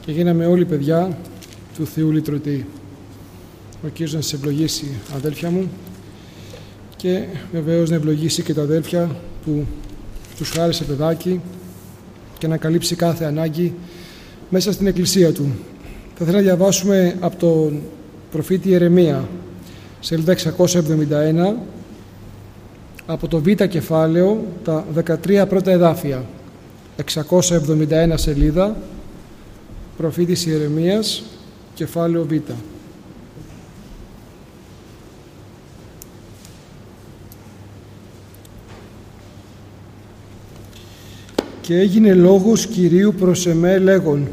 και γίναμε όλοι παιδιά του Θεού Λυτρωτή. Ο Κύριος να σας ευλογήσει, αδέλφια μου, και βεβαίως να ευλογήσει και τα αδέλφια που τους χάρισε παιδάκι και να καλύψει κάθε ανάγκη μέσα στην Εκκλησία Του. Θα ήθελα να διαβάσουμε από τον προφήτη Ιερεμία, σελίδα 671, από το Β κεφάλαιο, τα 13 πρώτα εδάφια. 671 σελίδα, προφήτης Ιερεμίας, κεφάλαιο Β. «Και έγινε λόγος Κυρίου προς εμέ λέγον,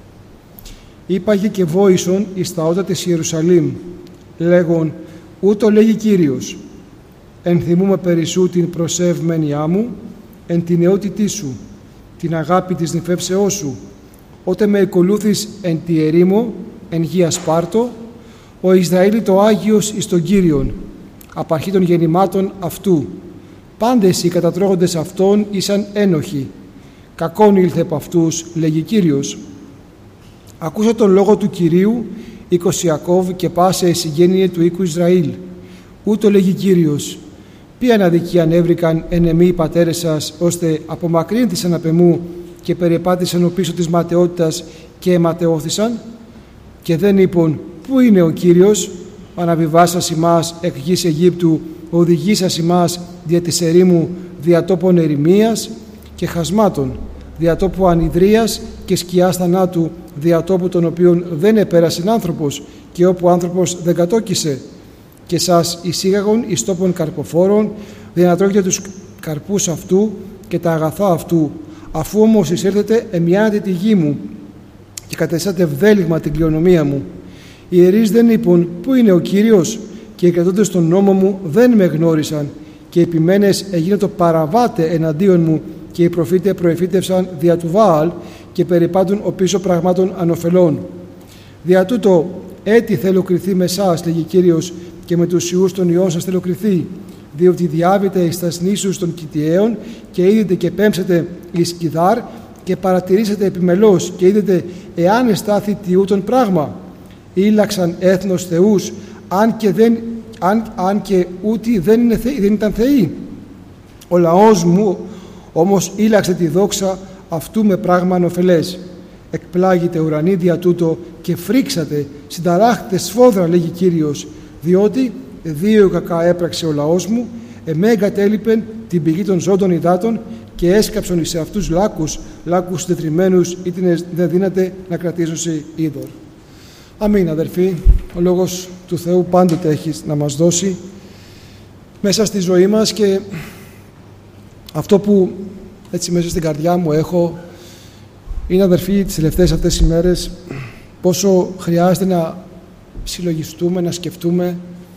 είπαγε και βόησον εις τα ότα της Ιερουσαλήμ, λέγον, ούτω λέγει Κύριος, ενθυμούμε περισσού την προσεύμενιά μου, εν την νεότητή σου, την αγάπη της νυφεύσεώς σου, ότε με εκολούθεις εν τη ερήμο, εν γη Ασπάρτο, ο Ισραήλ το Άγιος εις τον Κύριον, απαρχή των γεννημάτων αυτού, πάντες οι κατατρώγοντες αυτών ήσαν ένοχοι, κακόν ήλθε από αυτούς, λέγει Κύριος. Ακούσα τον λόγο του Κυρίου, οίκος Ιακώβ και πάσε συγγένειε του οίκου Ισραήλ. Ούτω λέγει Κύριος, ποιαν αδικία ανέβρηκαν εν εμεί οι πατέρες σας, ώστε απομακρύνθησαν απ' εμού και περιεπάτησαν οπίσω της ματαιότητας και αιματαιώθησαν. Και δεν είπον, πού είναι ο Κύριος, αναβιβάσας ημάς εκ γης Αιγύπτου, οδηγήσας ημάς δια της ερήμου, δια τόπων ερημίας και χασμάτων, δια τόπου ανιδρίας και σκιάς θανάτου, δια τόπου των οποίων δεν επέρασε άνθρωπος και όπου άνθρωπος δεν κατόκισε. Και σας εισήγαγον εις τόπων καρποφόρων, δια να τρώγετε τους καρπούς αυτού και τα αγαθά αυτού. Αφού όμως εισέλθετε, εμιάνετε τη γη μου και κατεσάτε ευδέλιγμα την κληρονομία μου. Οι ιερείς δεν είπουν, πού είναι ο Κύριος, και οι κρατώντες τον νόμο μου δεν με γνώρισαν, και οι επιμένες έγιναν το παραβάτε εναντίον μου, και οι προφήτε προεφήτευσαν δια του Βάαλ και περιπάτουν οπίσω πραγμάτων ανοφελών. Δια τούτο έτι θέλω κριθεί με εσάς, λέγει Κύριος, και με τους ιούς των ιών σας θέλω κριθεί, διότι διάβητε εις τας νήσους των Κιτιαίων και είδετε και πέμψετε εις Κιδάρ και παρατηρήσετε επιμελώς και είδετε εάν εστάθη τι ούτων πράγμα. Ήλαξαν έθνος θεούς, αν και ούτοι δεν ήταν θεοί. Ο λαός μου όμως ήλαξε τη δόξα αυτού με πράγμα ανοφελές. Εκπλάγεται ουρανή δια τούτο και φρίξατε, συνταράχτε σφόδρα, λέγει Κύριος, διότι δύο κακά έπραξε ο λαός μου, εμέ εγκατέλειπεν την πηγή των ζώντων υδάτων και έσκαψον σε αυτούς λάκους τετριμένους, είτε δεν δύναται να κρατήσουν σε είδωρ. Αμήν, αδερφοί. Ο λόγος του Θεού πάντοτε έχει να μας δώσει μέσα στη ζωή μας, και αυτό που έτσι μέσα στην καρδιά μου έχω είναι, αδερφοί, τις τελευταίες αυτές τις ημέρες πόσο χρειάζεται να συλλογιστούμε, να σκεφτούμε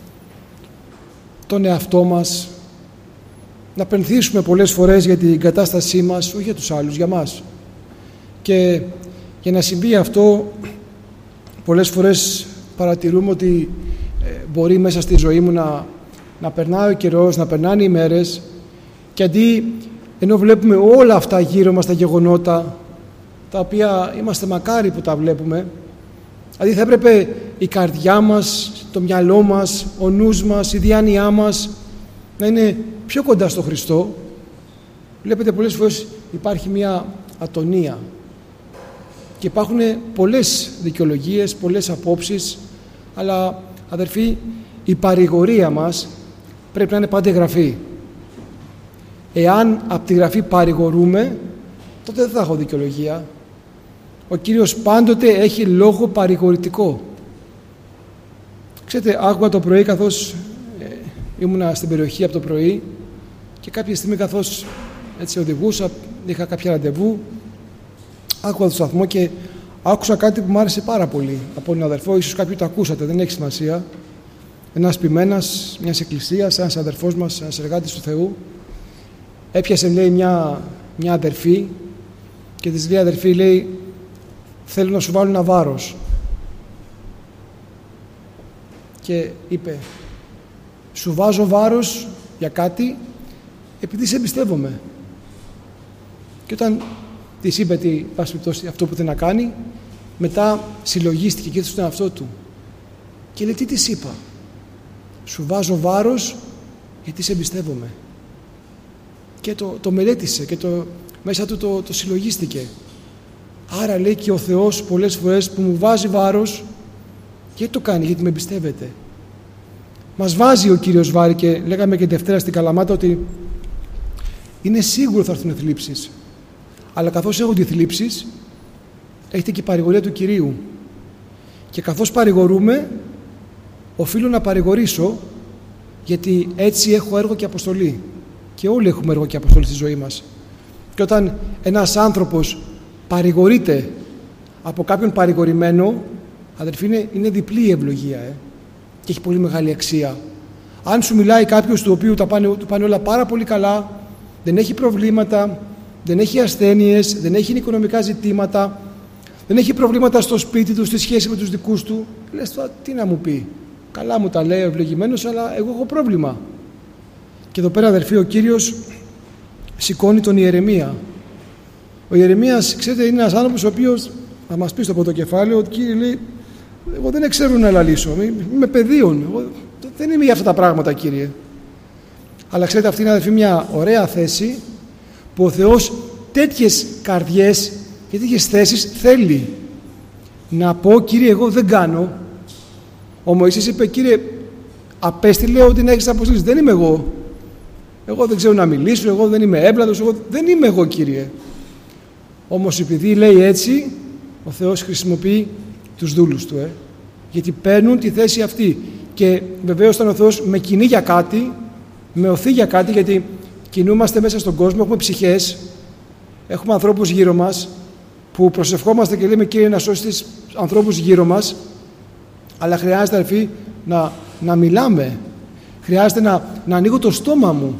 τον εαυτό μας, να πενθήσουμε πολλές φορές για την κατάστασή μας, όχι για τους άλλους, για μας. Και για να συμβεί αυτό, πολλές φορές παρατηρούμε ότι μπορεί μέσα στη ζωή μου να περνάει ο καιρός, να περνάνε οι μέρες, και αντί, ενώ βλέπουμε όλα αυτά γύρω μας τα γεγονότα, τα οποία είμαστε μακάρι που τα βλέπουμε, δηλαδή θα έπρεπε η καρδιά μας, το μυαλό μας, ο νους μας, η διάνοιά μας να είναι πιο κοντά στο Χριστό. Βλέπετε, πολλές φορές υπάρχει μια ατονία και υπάρχουν πολλές δικαιολογίες, πολλές απόψεις, αλλά αδερφοί, η παρηγορία μας πρέπει να είναι πάντα γραφή. Εάν από τη γραφή παρηγορούμε, τότε δεν θα έχω δικαιολογία. Ο Κύριος πάντοτε έχει λόγο παρηγορητικό. Ξέρετε, άκουγα το πρωί, καθώς ήμουνα στην περιοχή από το πρωί, και κάποια στιγμή καθώς έτσι οδηγούσα, είχα κάποια ραντεβού, άκουγα το σταθμό και άκουσα κάτι που μου άρεσε πάρα πολύ από έναν αδερφό. Ίσως κάποιοι το ακούσατε, δεν έχει σημασία. Ένας ποιμένας μιας εκκλησίας, ένας αδερφός μας, ένας εργάτης του Θεού, έπιασε, λέει, μια αδερφή και της λέει, αδερφή, λέει, θέλω να σου βάλω ένα βάρος. Και είπε, σου βάζω βάρος για κάτι επειδή σε εμπιστεύομαι. Και όταν της είπε αυτό που θέλει να κάνει, μετά συλλογίστηκε και ήρθε στον εαυτό του και λέει, τι της είπα? Σου βάζω βάρος γιατί σε εμπιστεύομαι. Και το μελέτησε και μέσα του το συλλογίστηκε. Άρα λέει και ο Θεός πολλές φορές που μου βάζει βάρος, γιατί το κάνει? Γιατί με εμπιστεύεται. Μας βάζει ο Κύριος βάρη και λέγαμε και Δευτέρα στην Καλαμάτα ότι είναι σίγουρο θα έρθουν θλίψεις. Αλλά καθώς έχονται θλίψεις, έχετε και η παρηγορία του Κυρίου. Και καθώς παρηγορούμε, οφείλω να παρηγορήσω, γιατί έτσι έχω έργο και αποστολή. Και όλοι έχουμε έργο και αποστολή στη ζωή μας. Και όταν ένας άνθρωπος παρηγορείται από κάποιον παρηγορημένο, αδερφοί, είναι διπλή η ευλογία και έχει πολύ μεγάλη αξία. Αν σου μιλάει κάποιος του οποίου του πάνε όλα πάρα πολύ καλά, δεν έχει προβλήματα, δεν έχει ασθένειες, δεν έχει οικονομικά ζητήματα, δεν έχει προβλήματα στο σπίτι του, στη σχέση με τους δικούς του, λες τώρα τι να μου πει? Καλά μου τα λέει ο ευλογημένος, αλλά εγώ έχω πρόβλημα. Και εδώ πέρα, αδερφοί, ο Κύριος σηκώνει τον Ιερεμία. Ο Ιερεμίας, ξέρετε, είναι ένας άνθρωπος ο οποίος θα μας πει στο πρωτοκεφάλαιο ότι, Κύριε, λέει, εγώ δεν ξέρω να λαλήσω, είμαι παιδίον, εγώ δεν είμαι για αυτά τα πράγματα, Κύριε. Αλλά ξέρετε, αυτή είναι, αδερφοί, μια ωραία θέση που ο Θεός τέτοιες καρδιές και τέτοιες θέσεις θέλει. Να πω, Κύριε, εγώ δεν κάνω. Ο Μωυσής είπε, Κύριε, απέστειλε ότι να έχεις αποστολή. Δεν είμαι εγώ. Εγώ δεν ξέρω να μιλήσω, εγώ δεν είμαι έμπλατος, δεν είμαι εγώ, Κύριε. Όμως επειδή λέει έτσι, ο Θεός χρησιμοποιεί τους δούλους του, γιατί παίρνουν τη θέση αυτή. Και βεβαίως όταν ο Θεός με κινεί για κάτι, με οθεί για κάτι, γιατί κινούμαστε μέσα στον κόσμο, έχουμε ψυχές, έχουμε ανθρώπους γύρω μας, που προσευχόμαστε και λέμε, Κύριε, να σώσει τις ανθρώπους γύρω μας, αλλά χρειάζεται, αδερφοί, να μιλάμε. Χρειάζεται να ανοίγω το στόμα μου.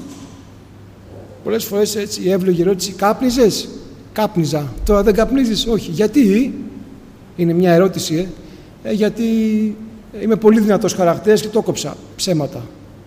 Πολλές φορές έτσι η εύλογη ερώτηση, κάπνιζες? Κάπνιζα. Τώρα δεν καπνίζεις? Όχι. Γιατί? Είναι μια ερώτηση. Γιατί είμαι πολύ δυνατός χαρακτήρας και το κόψα. Ψέματα.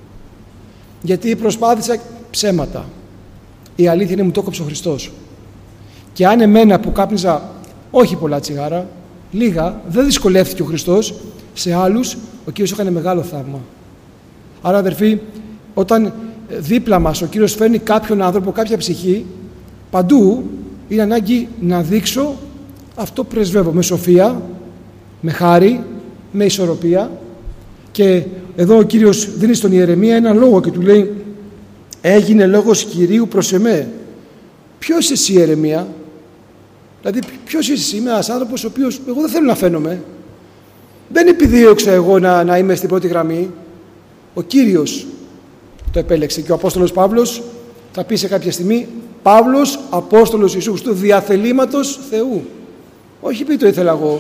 Γιατί προσπάθησα? Ψέματα. Η αλήθεια είναι μου το κόψε ο Χριστός. Και αν εμένα που κάπνιζα όχι πολλά τσιγάρα, λίγα, δεν δυσκολεύτηκε ο Χριστός, σε άλλους ο Κύριος έκανε μεγάλο θαύμα. Άρα, αδερφοί, όταν δίπλα μας ο Κύριος φέρνει κάποιον άνθρωπο, κάποια ψυχή, παντού είναι ανάγκη να δείξω αυτό που πρεσβεύω, με σοφία, με χάρη, με ισορροπία. Και εδώ ο Κύριος δίνει στον Ιερεμία έναν λόγο και του λέει, έγινε λόγος Κυρίου προς εμέ. Ποιος είσαι εσύ, Ιερεμία? Δηλαδή, ποιος είσαι εσύ? Είμαι ένας άνθρωπος ο οποίος εγώ δεν θέλω να φαίνομαι. Δεν επιδίωξα εγώ να είμαι στην πρώτη γραμμή. Ο Κύριος το επέλεξε και ο Απόστολος Παύλος θα πει σε κάποια στιγμή, Παύλος, Απόστολος Ιησού Χριστού, διαθελήματος Θεού. Όχι επειδή το ήθελα εγώ.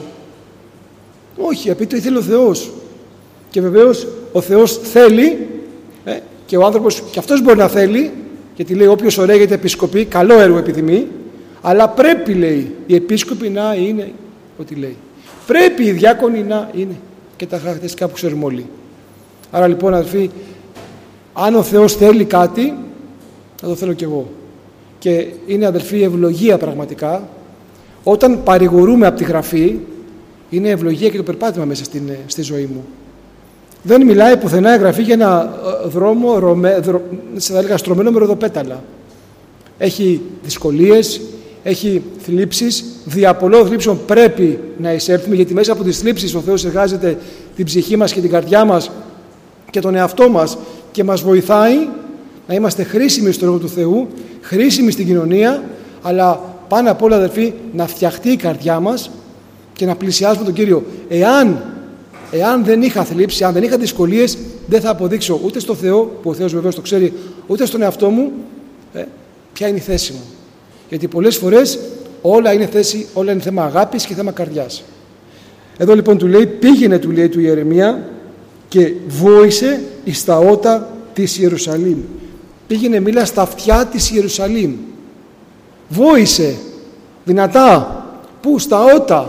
Όχι, επειδή το ήθελε ο Θεός. Και βεβαίως ο Θεός θέλει και ο άνθρωπος και αυτός μπορεί να θέλει, γιατί λέει όποιος ωραίγεται επισκοπή, καλό έργο επιθυμεί, αλλά πρέπει, λέει, οι επίσκοποι να είναι ό,τι λέει. Πρέπει οι διάκονοι να είναι και τα χαρακτηριστικά που ξέρουμε όλοι. Άρα λοιπόν, αδελφοί, αν ο Θεός θέλει κάτι, θα το θέλω κι εγώ. Και είναι, αδελφοί, ευλογία πραγματικά. Όταν παρηγορούμε από τη Γραφή, είναι ευλογία και το περπάτημα μέσα στη ζωή μου. Δεν μιλάει πουθενά η Γραφή για ένα δρόμο, θα έλεγα, στρωμένο με ροδοπέταλα. Έχει δυσκολίες, έχει θλίψεις, δια πολλών θλίψεων πρέπει να εισέλθουμε, γιατί μέσα από τις θλίψεις ο Θεός εργάζεται την ψυχή μας και την καρδιά μας και τον εαυτό μας και μας βοηθάει να είμαστε χρήσιμοι στο έργο του Θεού, χρήσιμοι στην κοινωνία, αλλά πάνω απ' όλα, αδελφοί, να φτιαχτεί η καρδιά μας και να πλησιάσουμε τον Κύριο. Εάν δεν είχα θλίψη, αν δεν είχα δυσκολίες, δεν θα αποδείξω ούτε στο Θεό, που ο Θεός βεβαίως το ξέρει, ούτε στον εαυτό μου, ποια είναι η θέση μου. Γιατί πολλές φορές όλα είναι θέμα αγάπης και θέμα καρδιάς. Εδώ λοιπόν του λέει, πήγαινε, του λέει του Ιερεμία, και βόησε εις τα ότα της Ιερουσαλήμ. Πήγαινε, μίλα στα αυτιά της Ιερουσαλήμ. Βόησε δυνατά. Πού? Στα ότα.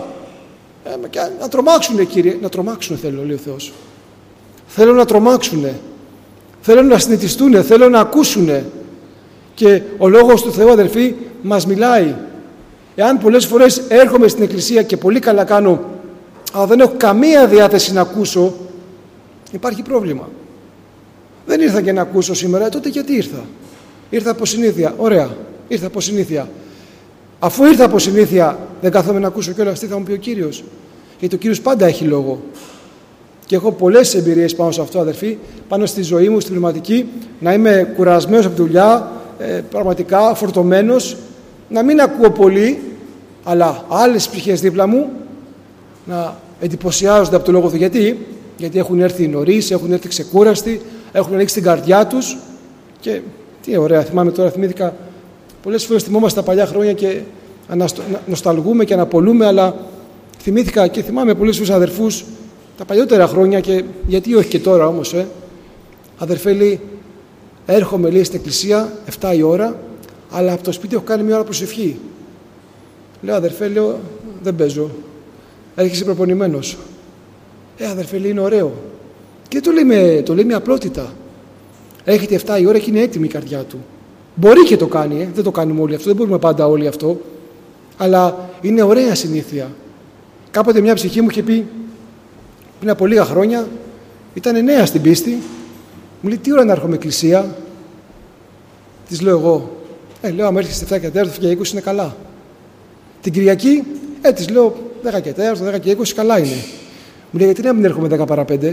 Να τρομάξουνε, Κύριε. Να τρομάξουνε θέλω, λέει ο Θεός. Θέλω να τρομάξουνε. Θέλω να συνηθιστούνε. Θέλω να ακούσουνε. Και ο Λόγος του Θεού, αδελφοί, μας μιλάει. Εάν πολλές φορές έρχομαι στην εκκλησία και πολύ καλά κάνω, αλλά δεν έχω καμία διάθεση να ακούσω, υπάρχει πρόβλημα. Δεν ήρθα και να ακούσω σήμερα, τότε γιατί ήρθα? Ήρθα από συνήθεια. Ωραία, ήρθα από συνήθεια. Αφού ήρθα από συνήθεια, δεν κάθομαι να ακούσω κιόλας τι θα μου πει ο Κύριος? Γιατί ο Κύριος πάντα έχει λόγο. Και έχω πολλές εμπειρίες πάνω σε αυτό, αδερφοί, πάνω στη ζωή μου, στην πνευματική, να είμαι κουρασμένος από τη δουλειά, πραγματικά φορτωμένος, να μην ακούω πολύ, αλλά άλλες ψυχές δίπλα μου να εντυπωσιάζονται από το λόγο του. Γιατί έχουν έρθει νωρίς, έχουν έρθει ξεκούραστοι, έχουν ανοίξει την καρδιά τους. Και τι ωραία, θυμήθηκα, πολλές φορές θυμόμαστε τα παλιά χρόνια και νοσταλγούμε και αναπολούμε, αλλά θυμήθηκα και θυμάμαι πολλές φορές αδερφούς τα παλιότερα χρόνια, και γιατί όχι και τώρα όμως, αδερφέ, λέει, έρχομαι, λέει, στην εκκλησία 7 η ώρα, αλλά από το σπίτι έχω κάνει 1 ώρα προσευχή. Λέω, αδερφέ, λέω, δεν παίζω. Έρχεσαι προπονημένος. Αδερφέ, λέει, είναι ωραίο. Και το λέει με απλότητα. Έρχεται 7 η ώρα και είναι έτοιμη η καρδιά του. Μπορεί και το κάνει, δεν το κάνουμε όλοι αυτό, δεν μπορούμε πάντα όλοι αυτό. Αλλά είναι ωραία συνήθεια. Κάποτε μια ψυχή μου είχε πει, πριν από λίγα χρόνια, ήταν νέα στην πίστη, μου λέει, τι ώρα να έρχομαι εκκλησία? Της λέω εγώ, λέω, άμα έρχεσαι 7 και 4, 7 και 20 είναι καλά. Την Κυριακή, της λέω, 10 και 4, 10 και 20 καλά είναι. Μου λέει, γιατί να μην έρχομαι 10 παρά 5?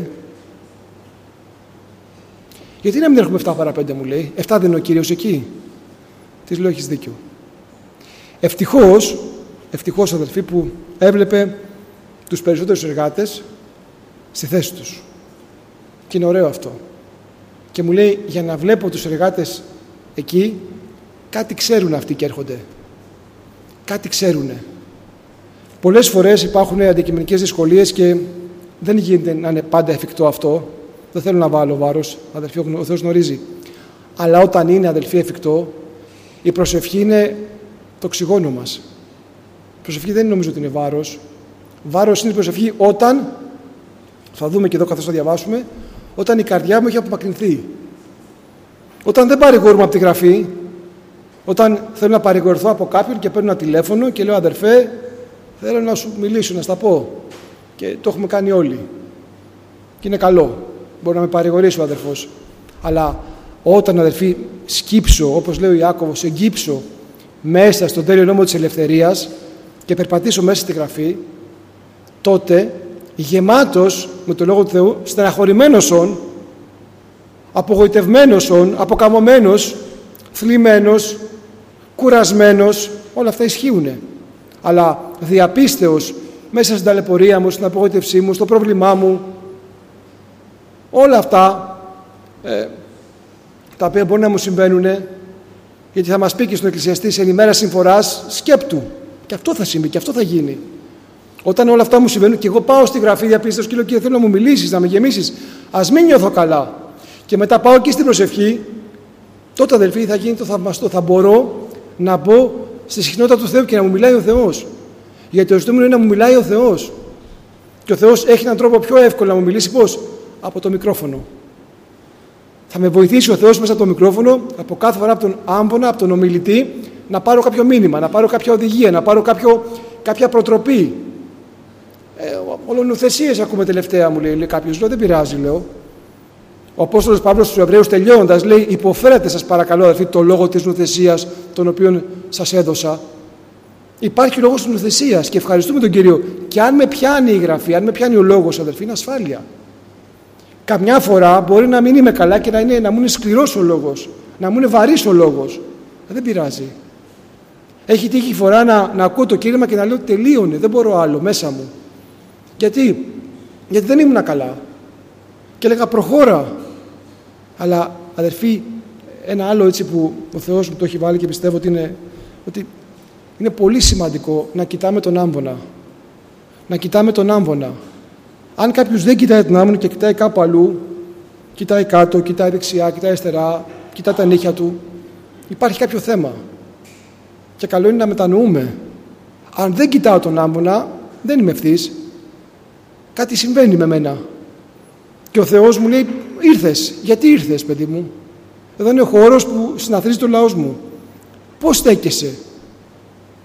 Γιατί να μην έρχομαι 7 παρά 5, μου λέει? 7 δεν είναι ο Κύριος εκεί? Της λέω, έχεις δίκιο. Ευτυχώς, αδελφοί, που έβλεπε τους περισσότερους εργάτες στη θέση τους. Και είναι ωραίο αυτό. Και μου λέει, για να βλέπω τους εργάτες εκεί, κάτι ξέρουν αυτοί και έρχονται. Κάτι ξέρουνε. Πολλές φορές υπάρχουν αντικειμενικές δυσκολίες και δεν γίνεται να είναι πάντα εφικτό αυτό. Δεν θέλω να βάλω βάρος, αδελφοί, ο Θεός γνωρίζει. Αλλά όταν είναι, αδελφοί, εφικτό, η προσευχή είναι το οξυγόνο μας. Η προσευχή δεν νομίζω ότι είναι βάρος. Βάρος είναι η προσευχή όταν, θα δούμε και εδώ καθώς θα διαβάσουμε, όταν η καρδιά μου έχει απομακρυνθεί. Όταν δεν παρηγορούμε από τη Γραφή, όταν θέλω να παρηγορηθώ από κάποιον και παίρνω ένα τηλέφωνο και λέω, αδερφέ, θέλω να σου μιλήσω, να στα πω. Και το έχουμε κάνει όλοι. Και είναι καλό. Μπορεί να με παρηγορήσει ο αδερφός. Αλλά όταν, αδερφοί, σκύψω, όπως λέει ο Ιάκωβος, εγκύψω μέσα στον τέλειο νόμο της ελευθερίας και περπατήσω μέσα στη Γραφή, τότε, γεμάτος με το Λόγο του Θεού, στεναχωρημένος όν, απογοητευμένος όν, αποκαμωμένος, θλιμμένος, κουρασμένος, όλα αυτά ισχύουν. Αλλά διαπίστεως, μέσα στην ταλαιπωρία μου, στην απογοήτευσή μου, στο πρόβλημά μου, όλα αυτά τα οποία μπορεί να μου συμβαίνουν, γιατί θα μας πει και στον εκκλησιαστή, σε ημέρα συμφοράς, σκέπτου. Και αυτό θα συμβεί και αυτό θα γίνει. Όταν όλα αυτά μου συμβαίνουν και εγώ πάω στη Γραφή, διαπίστεως και λέω, Κύριε, θέλω να μου μιλήσεις, να με γεμίσεις, ας μην νιώθω καλά. Και μετά πάω και στην προσευχή, τότε, αδελφοί, θα γίνει το θαυμαστό. Θα μπορώ να μπω στη συχνότητα του Θεού και να μου μιλάει ο Θεός. Γιατί το ζητούμενο είναι να μου μιλάει ο Θεός. Και ο Θεός έχει έναν τρόπο πιο εύκολο να μου μιλήσει, πώς? Από το μικρόφωνο. Θα με βοηθήσει ο Θεός μέσα από το μικρόφωνο, από κάθε φορά από τον άμβονα, από τον ομιλητή, να πάρω κάποιο μήνυμα, να πάρω κάποια οδηγία, να πάρω κάποια προτροπή. Ολονουθεσίες ακούμε τελευταία, μου λέει κάποιος. Λέω, δεν πειράζει, λέω. Ο Απόστολος Παύλος στους Εβραίους τελειώνοντας λέει, υποφέρετε σας παρακαλώ, αδελφοί, το λόγο της νουθεσίας, τον οποίο σας έδωσα. Υπάρχει λόγος της νουθεσίας και ευχαριστούμε τον Κύριο. Και αν με πιάνει η Γραφή, αν με πιάνει ο λόγος, αδελφοί, είναι ασφάλεια. Καμιά φορά μπορεί να μην είμαι καλά και να μου είναι σκληρός ο λόγος, να μου είναι βαρύς ο λόγος. Δεν πειράζει. Έχει τύχει φορά να ακούω το κήρυγμα και να λέω, τελείωνε, δεν μπορώ άλλο μέσα μου. Γιατί δεν ήμουν καλά. Και έλεγα, προχώρα. Αλλά, αδερφοί, ένα άλλο έτσι που ο Θεός μου το έχει βάλει και πιστεύω ότι είναι πολύ σημαντικό να κοιτάμε τον άμβονα. Να κοιτάμε τον άμβονα. Αν κάποιος δεν κοιτάει τον άμβονα και κοιτάει κάπου αλλού, κοιτάει κάτω, κοιτάει δεξιά, κοιτάει αριστερά, κοιτάει τα νύχια του, υπάρχει κάποιο θέμα. Και καλό είναι να μετανοούμε. Αν δεν κοιτάω τον άμβονα, δεν είμαι ευθύς. Κάτι συμβαίνει με μένα. Και ο Θεός μου λέει, ήρθες. Γιατί ήρθες, παιδί μου? Εδώ είναι ο χώρος που συναθρίζει το λαός μου. Πώς στέκεσαι?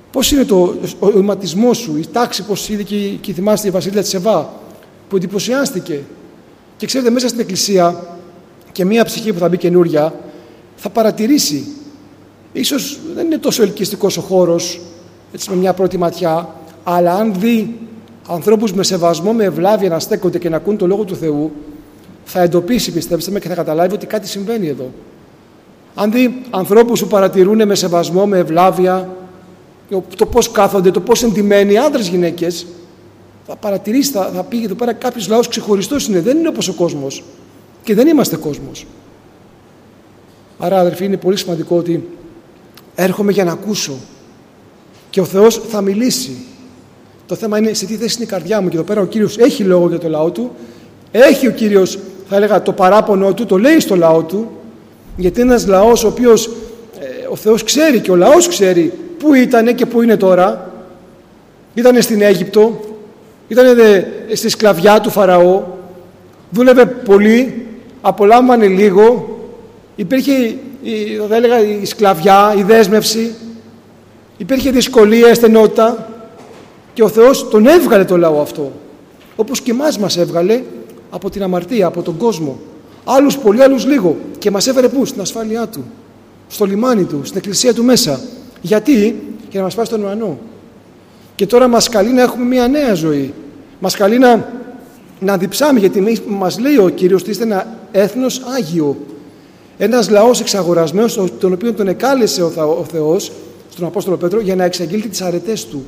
Πώς είναι ο ηματισμός σου, η τάξη, πώς είδε και θυμάστε η Βασίλεια της Σεβά, που εντυπωσιάστηκε. Και ξέρετε, μέσα στην Εκκλησία και μία ψυχή που θα μπει καινούρια, θα παρατηρήσει. Ίσως δεν είναι τόσο ελκυστικός ο χώρος, έτσι με μια πρώτη ματιά, αλλά αν δει ανθρώπους με σεβασμό, με ευλάβεια να στέκονται και να ακούν το Λόγο του Θεού, θα εντοπίσει, πιστέψτε με, και θα καταλάβει ότι κάτι συμβαίνει εδώ. Αν δει ανθρώπους που παρατηρούν με σεβασμό, με ευλάβεια, το πώς κάθονται, το πώς εντυμένοι, άντρες, γυναίκες, θα παρατηρήσει, θα πει εδώ πέρα κάποιος λαός ξεχωριστός είναι, δεν είναι όπως ο κόσμος. Και δεν είμαστε κόσμος. Άρα, αδερφοί, είναι πολύ σημαντικό ότι έρχομαι για να ακούσω και ο Θεός θα μιλήσει. Το θέμα είναι σε τι θέση είναι η καρδιά μου. Και εδώ πέρα ο Κύριος έχει λόγο για το λαό του. Έχει ο Κύριος, θα έλεγα, το παράπονο του, το λέει στο λαό του, γιατί είναι ένας λαός ο οποίος ο Θεός ξέρει και ο λαός ξέρει πού ήτανε και πού είναι τώρα. Ήτανε στην Αίγυπτο, ήτανε στη σκλαβιά του Φαραώ, δούλευε πολύ, απολάμβανε λίγο, υπήρχε, θα έλεγα, η σκλαβιά, η δέσμευση, υπήρχε δυσκολία, στενότητα και ο Θεός τον έβγαλε το λαό αυτό, όπως και εμάς μας έβγαλε από την αμαρτία, από τον κόσμο. Άλλους πολύ, άλλους λίγο, και μας έφερε πού? Στην ασφάλειά του, στο λιμάνι του, στην εκκλησία του μέσα. Γιατί? Για να μας πάει στον ουρανό. Και τώρα μας καλεί να έχουμε μια νέα ζωή. Μας καλεί να διψάμε, γιατί μας λέει ο Κύριος ότι είστε ένα έθνος άγιο. Ένας λαός εξαγορασμένος, τον οποίο τον εκάλεσε ο Θεός στον Απόστολο Πέτρο για να εξαγγείλει τις αρετές του.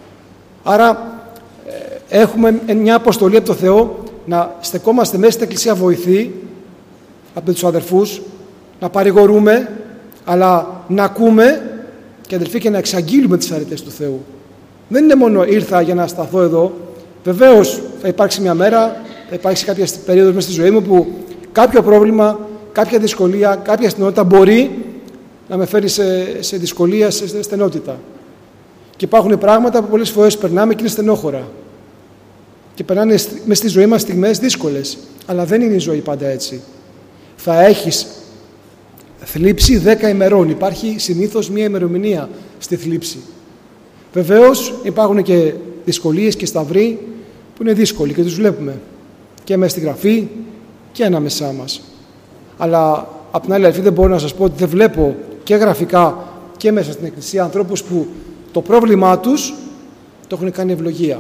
Άρα έχουμε μια αποστολή από τον Θεό να στεκόμαστε μέσα στην εκκλησία βοηθή από τους αδερφούς, να παρηγορούμε, αλλά να ακούμε και, αδελφοί, και να εξαγγείλουμε τις αρετές του Θεού. Δεν είναι μόνο ήρθα για να σταθώ εδώ. Βεβαίως θα υπάρξει μια μέρα, θα υπάρξει κάποια περίοδος μέσα στη ζωή μου που κάποιο πρόβλημα, κάποια δυσκολία, κάποια στενότητα μπορεί να με φέρει σε δυσκολία, σε στενότητα. Και υπάρχουν πράγματα που πολλές φορές περνάμε και είναι στενόχωρα. Και περνάνε μέσα στη ζωή μας στιγμές δύσκολες. Αλλά δεν είναι η ζωή πάντα έτσι. Θα έχεις θλίψη 10 ημερών. Υπάρχει συνήθως μια ημερομηνία στη θλίψη. Βεβαίως υπάρχουν και δυσκολίες και σταυροί που είναι δύσκολοι και τους βλέπουμε και μέσα στη Γραφή και ανάμεσά μας. Αλλά απ' την άλλη, αδελφοί, δεν μπορώ να σας πω ότι δεν βλέπω και γραφικά και μέσα στην Εκκλησία ανθρώπους που το πρόβλημά τους το έχουν κάνει ευλογία.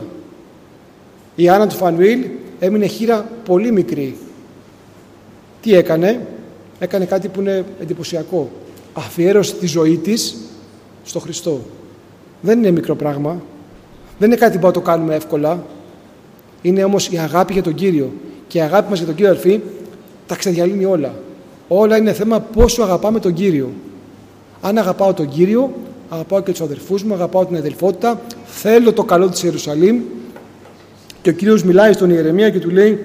Η Άννα του Φανουήλ έμεινε χήρα πολύ μικρή. Τι έκανε? Έκανε κάτι που είναι εντυπωσιακό. Αφιέρωσε τη ζωή της στο Χριστό. Δεν είναι μικρό πράγμα. Δεν είναι κάτι που θα το κάνουμε εύκολα. Είναι όμως η αγάπη για τον Κύριο. Και η αγάπη μας για τον Κύριο, αδελφοί, τα ξεδιαλύνει όλα. Όλα είναι θέμα πόσο αγαπάμε τον Κύριο. Αν αγαπάω τον Κύριο, αγαπάω και τους αδελφούς μου, αγαπάω την αδελφότητα, θέλω το καλό της Ιερουσαλήμ. Και ο Κύριος μιλάει στον Ιερεμία και του λέει,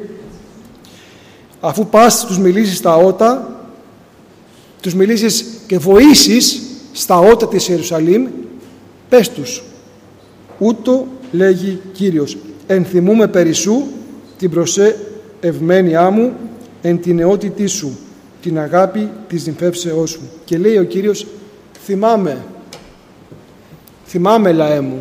αφού πας τους μιλήσεις στα ότα, τους μιλήσεις και βοήσεις στα ότα της Ιερουσαλήμ, πες τους, ούτω λέγει Κύριος, ενθυμούμε περί σου την προσευμένειά μου εν την νεότητή σου, την αγάπη της νυμφεύσεώς σου. Και λέει ο Κύριος, θυμάμαι λαέ μου.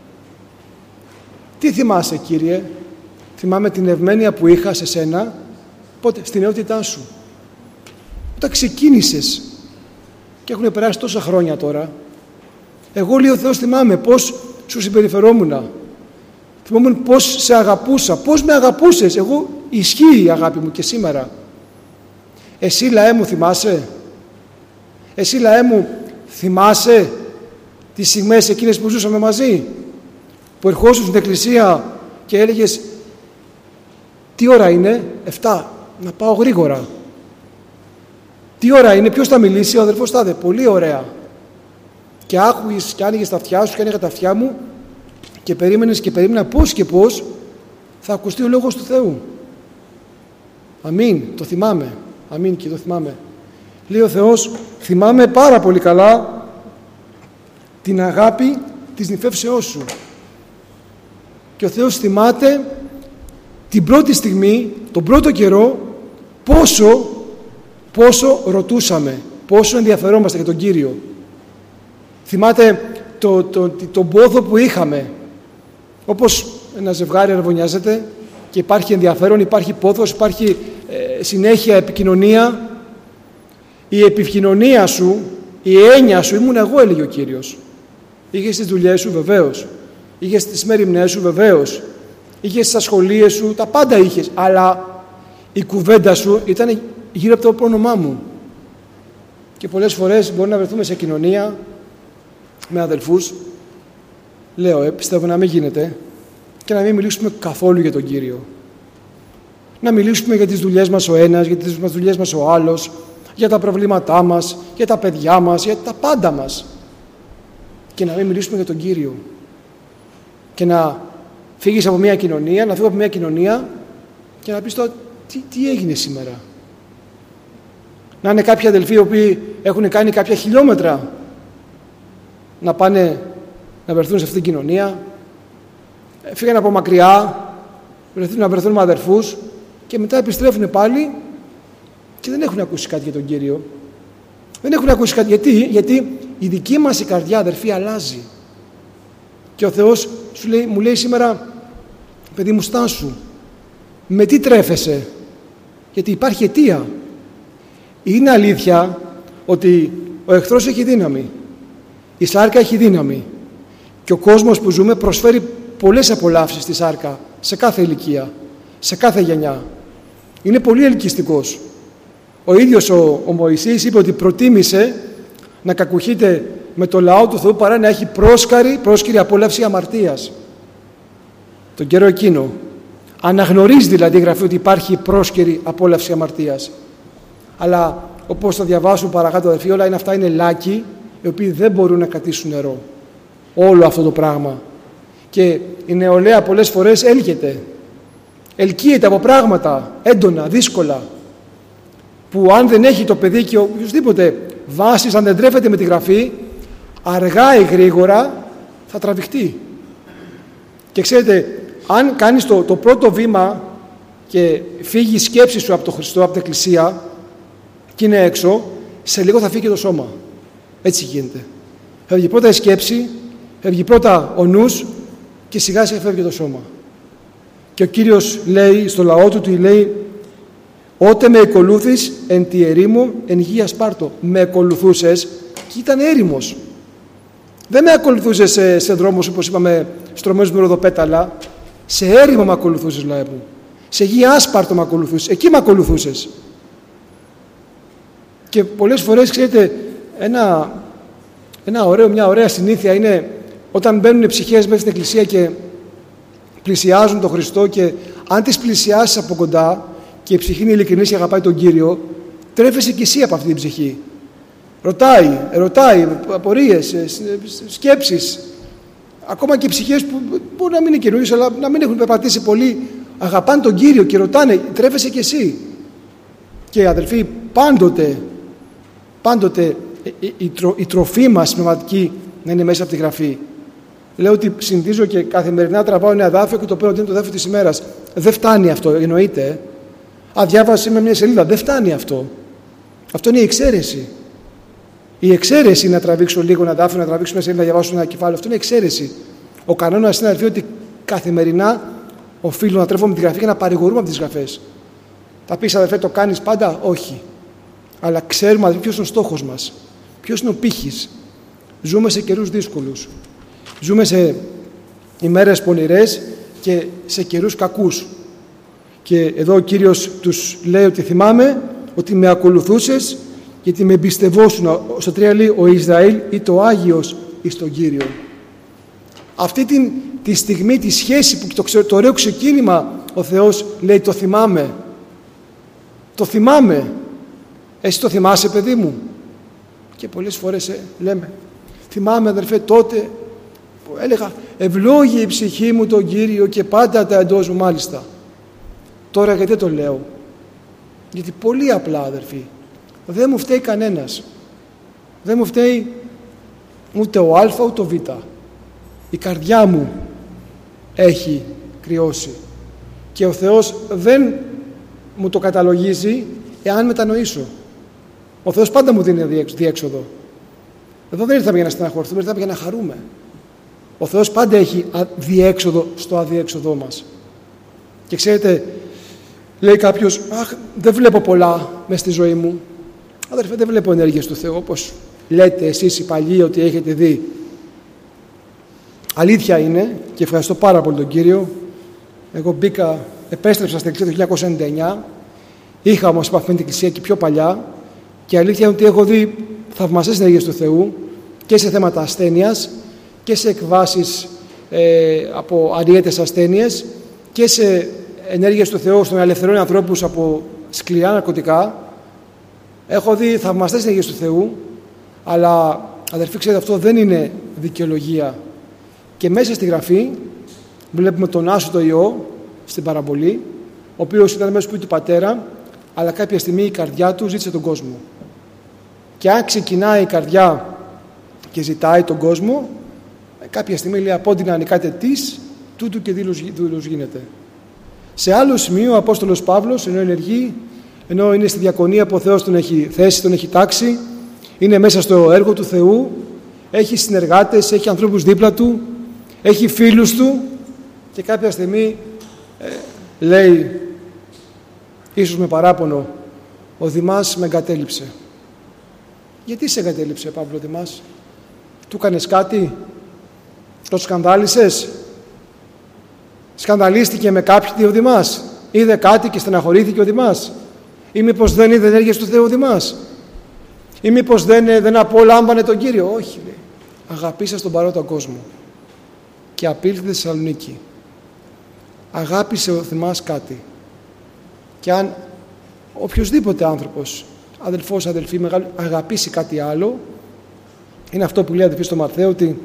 Τι θυμάσαι, Κύριε? Θυμάμαι την ευμένεια που είχα σε σένα, πότε? Στην νεότητά σου. Όταν ξεκίνησες και έχουν περάσει τόσα χρόνια τώρα, εγώ, λέει ο Θεός, θυμάμαι πώς σου συμπεριφερόμουν. Θυμόμουν πώς σε αγαπούσα, πώς με αγαπούσες. Εγώ, ισχύει η αγάπη μου και σήμερα. Εσύ, λαέ μου, θυμάσαι? Εσύ, λαέ μου, θυμάσαι τις στιγμές εκείνες που ζούσαμε μαζί? Που ερχόσουν στην εκκλησία και έλεγες, τι ώρα είναι? 7, να πάω γρήγορα. Τι ώρα είναι? Ποιος θα μιλήσει? Ο αδερφός θα είπε, πολύ ωραία. Και άκουγες και άνοιγες τα αυτιά σου και άνοιγα τα αυτιά μου και περίμενες και περίμενα πώς και πώς θα ακουστεί ο Λόγος του Θεού. Αμήν, το θυμάμαι. Αμήν, και το θυμάμαι. Λέει ο Θεός, θυμάμαι πάρα πολύ καλά την αγάπη της νυμφεύσεώς σου. Και ο Θεός θυμάται την πρώτη στιγμή, τον πρώτο καιρό, πόσο ρωτούσαμε, πόσο ενδιαφερόμαστε για τον Κύριο. Θυμάται τον πόθο που είχαμε. Όπως ένα ζευγάρι αραβωνιάζεται και υπάρχει ενδιαφέρον, υπάρχει πόθος, υπάρχει συνέχεια επικοινωνία. Η επικοινωνία σου, η έννοια σου ήμουν εγώ, έλεγε ο Κύριος. Είχες τις δουλειές σου, βεβαίως. Είχες τις μέριμνές σου, βεβαίως. Είχες τις ασχολίες σου, τα πάντα είχες. Αλλά η κουβέντα σου ήταν γύρω από το όνομά μου. Και πολλές φορές μπορεί να βρεθούμε σε κοινωνία με αδελφούς. Λέω, πιστεύω να μην γίνεται, και να μην μιλήσουμε καθόλου για τον Κύριο. Να μιλήσουμε για τις δουλειές μας ο ένας, για τις δουλειές μας ο άλλος, για τα προβλήματά μας, για τα παιδιά μας, για τα πάντα μας. Και να μην μιλήσουμε για τον Κύριο. Και να φύγεις από μια κοινωνία, να φύγω από μια κοινωνία και να πεις τώρα, τι έγινε σήμερα. Να είναι κάποιοι αδελφοί οι οποίοι έχουν κάνει κάποια χιλιόμετρα να πάνε να βρεθούν σε αυτήν την κοινωνία, φύγανε από μακριά, να βρεθούν με αδερφούς και μετά επιστρέφουν πάλι και δεν έχουν ακούσει κάτι για τον Κύριο. Δεν έχουν ακούσει κάτι. Γιατί η δική μας η καρδιά, αδερφοί, αλλάζει. Και ο Θεός μου λέει σήμερα, παιδί μου, στάσου. Με τι τρέφεσαι? Γιατί υπάρχει αιτία. Είναι αλήθεια ότι ο εχθρός έχει δύναμη. Η σάρκα έχει δύναμη. Και ο κόσμος που ζούμε προσφέρει πολλές απολαύσεις στη σάρκα, σε κάθε ηλικία, σε κάθε γενιά. Είναι πολύ ελκυστικός. Ο ίδιος ο Μωυσής είπε ότι προτίμησε να κακουχείται με το λαό του Θεού παρά να έχει πρόσκαιρη απόλαυση αμαρτίας. Τον καιρό εκείνο. Αναγνωρίζει δηλαδή η Γραφή ότι υπάρχει πρόσκαιρη απόλαυση αμαρτίας. Αλλά όπως θα διαβάσουν παρακάτω, αδερφοί, όλα αυτά είναι λάκκοι οι οποίοι δεν μπορούν να κρατήσουν νερό. Όλο αυτό το πράγμα. Και η νεολαία πολλές φορές ελκύεται από πράγματα έντονα, δύσκολα, που αν δεν έχει το παιδί και οποιοδήποτε βάσεις, αν δεν τρέφεται με τη Γραφή, αργά ή γρήγορα θα τραβηχτεί. Και ξέρετε, αν κάνεις το πρώτο βήμα και φύγει η σκέψη σου από τον Χριστό, από την Εκκλησία και είναι έξω, σε λίγο θα φύγει και το σώμα. Έτσι γίνεται. Φεύγει πρώτα η σκέψη, φεύγει πρώτα ο νους και σιγά σιγά φεύγει το σώμα. Και ο Κύριος λέει στο λαό του, λέει, «Ότε με εκολούθεις εν τη ερήμο εν γη Ασπάρτο». Με ακολουθούσες και ήταν έρημος. Δεν με ακολουθούσες σε δρόμους, όπως είπαμε, στρωμένους με ροδοπέταλα. Σε έρημο με ακολουθούσες, λαέ μου. Σε γη Άσπαρτο με ακολουθούσες. Εκεί με ακολουθούσες. Και πολλές φορές, ξέρετε, μια ωραία συνήθεια είναι όταν μπαίνουν οι ψυχές μέσα στην Εκκλησία και πλησιάζουν τον Χριστό, και αν τις πλησιάσεις από κοντά και η ψυχή είναι ειλικρινής και αγαπάει τον Κύριο, τρέφεσαι και εσύ από αυτή την ψυχή. Ρωτάει απορίες, σκέψεις. Ακόμα και οι ψυχές που μπορεί να μην είναι καινούριες, αλλά να μην έχουν περπατήσει πολύ, αγαπάνε τον Κύριο και ρωτάνε, τρέφεσαι και εσύ. Και αδελφοί, πάντοτε η τροφή μας πνευματική να είναι μέσα από τη Γραφή. Λέω ότι συνηθίζω και καθημερινά τραβάω ένα δάφιο και το παίρνω ότι είναι το δάφιο της ημέρας. Δεν φτάνει αυτό, εννοείται. Διάβασα με μια σελίδα. Δεν φτάνει αυτό. Αυτό είναι η εξαίρεση. Η εξαίρεση είναι να τραβήξω λίγο ένα δάφιο, να τραβήξω μια σελίδα, να διαβάσω ένα κεφάλαιο. Αυτό είναι εξαίρεση. Ο κανόνας είναι, αδελφοί, ότι καθημερινά οφείλω να τρέφω με τη Γραφή και να παρηγορούμε από τις Γραφές. Θα πεις, αδελφέ, το κάνεις πάντα? Όχι. Αλλά ξέρουμε, αδελφοί, ποιος είναι ο στόχος μας. Ποιος είναι ο πύχης. Ζούμε σε καιρούς δύσκολους. Ζούμε σε ημέρες πονηρές και σε καιρούς κακούς. Και εδώ ο Κύριος τους λέει ότι θυμάμαι ότι με ακολουθούσες γιατί με εμπιστευόσουν. Στο 3 λέει ο Ισραήλ ή το Άγιος εις τον Κύριο. Αυτή τη στιγμή, τη σχέση που το ωραίο ξεκίνημα, ο Θεός λέει το θυμάμαι. Το θυμάμαι. Εσύ το θυμάσαι, παιδί μου? Και πολλές φορές λέμε, θυμάμαι, αδερφέ, τότε που έλεγα ευλόγη η ψυχή μου τον Κύριο και πάντα τα εντός μου, μάλιστα. Τώρα γιατί το λέω? Γιατί πολύ απλά, αδερφοί, δεν μου φταίει κανένας. Δεν μου φταίει ούτε ο Α ούτε ο Β. Η καρδιά μου έχει κρυώσει και ο Θεός δεν μου το καταλογίζει εάν μετανοήσω. Ο Θεός πάντα μου δίνει διέξοδο. Εδώ δεν ήρθαμε για να στεναχωρηθούμε, ήρθαμε για να χαρούμε. Ο Θεός πάντα έχει διέξοδο στο αδιέξοδό μας. Και ξέρετε, λέει κάποιος, αχ, δεν βλέπω πολλά μες στη ζωή μου. Αδερφέ, δεν βλέπω ενέργειες του Θεού, όπως λέτε εσείς οι παλιοί ότι έχετε δει. Αλήθεια είναι, και ευχαριστώ πάρα πολύ τον Κύριο, εγώ επέστρεψα στην Εκκλησία το 1999, είχα όμως επαφή με την Εκκλησία και πιο παλιά, και αλήθεια είναι ότι έχω δει θαυμαστές ενέργειες του Θεού και σε θέματα ασθένειας και σε εκβάσεις από αριέτες ασθένειες και σε ενέργειες του Θεού στο να ελευθερώνει ανθρώπους από σκληρά ναρκωτικά. Έχω δει θαυμαστές ενέργειες του Θεού, αλλά αδερφοί, ξέρετε, αυτό δεν είναι δικαιολογία. Και μέσα στη Γραφή βλέπουμε τον Άσο το Υιό στην παραβολή, ο οποίος ήταν μέσα στο σπίτι του πατέρα, αλλά κάποια στιγμή η καρδιά του ζήτησε τον κόσμο. Και αν ξεκινάει η καρδιά και ζητάει τον κόσμο, κάποια στιγμή λέει από ό,τι να νικάτε της, τούτου και δούλος γίνεται. Σε άλλο σημείο ο Απόστολος Παύλος, ενώ ενεργεί, ενώ είναι στη διακονία που ο Θεός τον έχει θέσει, τον έχει τάξει, είναι μέσα στο έργο του Θεού, έχει συνεργάτες, έχει ανθρώπους δίπλα του, έχει φίλους του, και κάποια στιγμή λέει, ίσως με παράπονο, ο Δημάς με εγκατέλειψε. Γιατί σε εγκατέλειψε, Παύλο, Δημάς? Του κάνες κάτι? Το σκανδάλισες? Σκανδαλίστηκε με κάποιον ο Δημάς? Είδε κάτι και στεναχωρήθηκε ο Δημάς? Ή μήπως δεν είδε ενέργειες του Θεού ο Δημάς? Ή μήπως δεν απολάμβανε τον Κύριο? Όχι, λέει. Αγαπήσα στον παρόντα κόσμο και απήλθε στη Θεσσαλονίκη. Αγάπησε ο Δημάς κάτι. Και αν οποιοσδήποτε άνθρωπος, αδελφός, αδελφή, μεγάλο, αγαπήσει κάτι άλλο, είναι αυτό που λέει αδελφοί στο Ματθαίο, ότι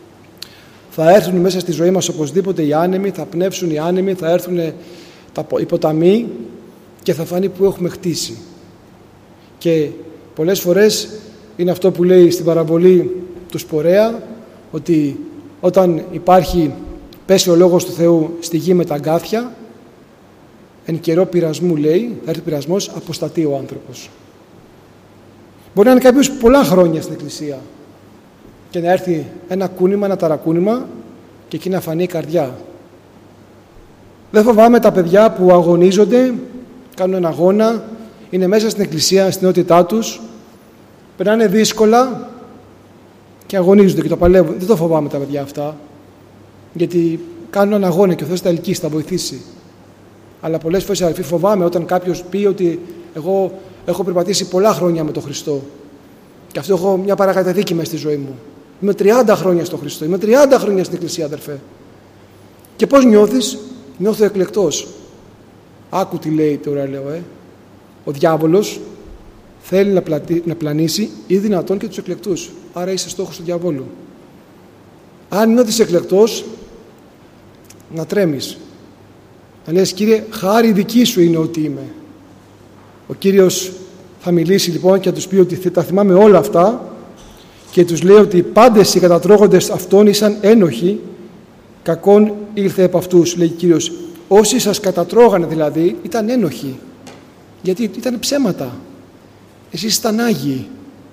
θα έρθουν μέσα στη ζωή μας οπωσδήποτε οι άνεμοι, θα πνεύσουν οι άνεμοι, θα έρθουν οι ποταμοί και θα φανεί που έχουμε χτίσει. Και πολλές φορές είναι αυτό που λέει στην παραβολή του Σπορέα, ότι όταν πέσει ο Λόγος του Θεού στη γη με τα αγκάθια, εν καιρό πειρασμού, λέει, θα έρθει πειρασμός, αποστατεί ο άνθρωπος. Μπορεί να είναι κάποιος πολλά χρόνια στην Εκκλησία και να έρθει ένα κούνημα, ένα ταρακούνημα, και εκεί να φανεί η καρδιά. Δεν φοβάμαι τα παιδιά που αγωνίζονται, κάνουν ένα αγώνα, είναι μέσα στην Εκκλησία, στην νεότητά τους, περνάνε δύσκολα και αγωνίζονται και το παλεύουν. Δεν το φοβάμαι τα παιδιά αυτά, γιατί κάνουν ένα αγώνα και ο Θεός θα ελκύσει, θα βοηθήσει. Αλλά πολλές φορές, αδελφοί, φοβάμαι όταν κάποιος πει ότι εγώ έχω περπατήσει πολλά χρόνια με τον Χριστό και αυτό έχω μια παρακαταθήκη μέσα στη ζωή μου. Είμαι 30 χρόνια στον Χριστό, είμαι 30 χρόνια στην Εκκλησία, αδερφέ. Και πώς νιώθεις? Νιώθω εκλεκτός. Άκου τι λέει τώρα, λέω, Ο διάβολος θέλει να πλανήσει ή δυνατόν και τους εκλεκτούς. Άρα είσαι στόχος του διαβόλου. Αν νιώθεις εκλεκτός, να τρέμεις. Να λες, Κύριε, χάρη δική σου είναι ότι είμαι. Ο Κύριος θα μιλήσει λοιπόν και θα τους πει ότι τα θυμάμαι όλα αυτά, και τους λέει ότι πάντες οι κατατρώγοντες αυτών ήσαν ένοχοι, κακόν ήλθε από αυτούς, λέει ο Κύριος. Όσοι σας κατατρώγανε δηλαδή ήταν ένοχοι, γιατί ήταν ψέματα. Εσείς ήταν άγιοι,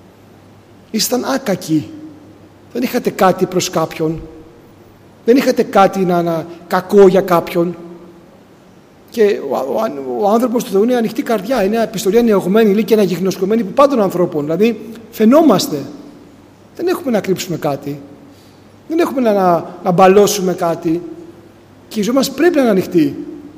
ήσταν άκακοι, δεν είχατε κάτι προς κάποιον, δεν είχατε κάτι κακό για κάποιον. Και ο άνθρωπος του Θεού είναι ανοιχτή καρδιά, είναι επιστολή ανιωγμένη, λέει, και αναγιγνωσκωμένη που πάντων ανθρώπων. Δηλαδή φαινόμαστε. Δεν έχουμε να κρύψουμε κάτι. Δεν έχουμε να μπαλώσουμε κάτι. Και η ζωή μας πρέπει να είναι ανοιχτή.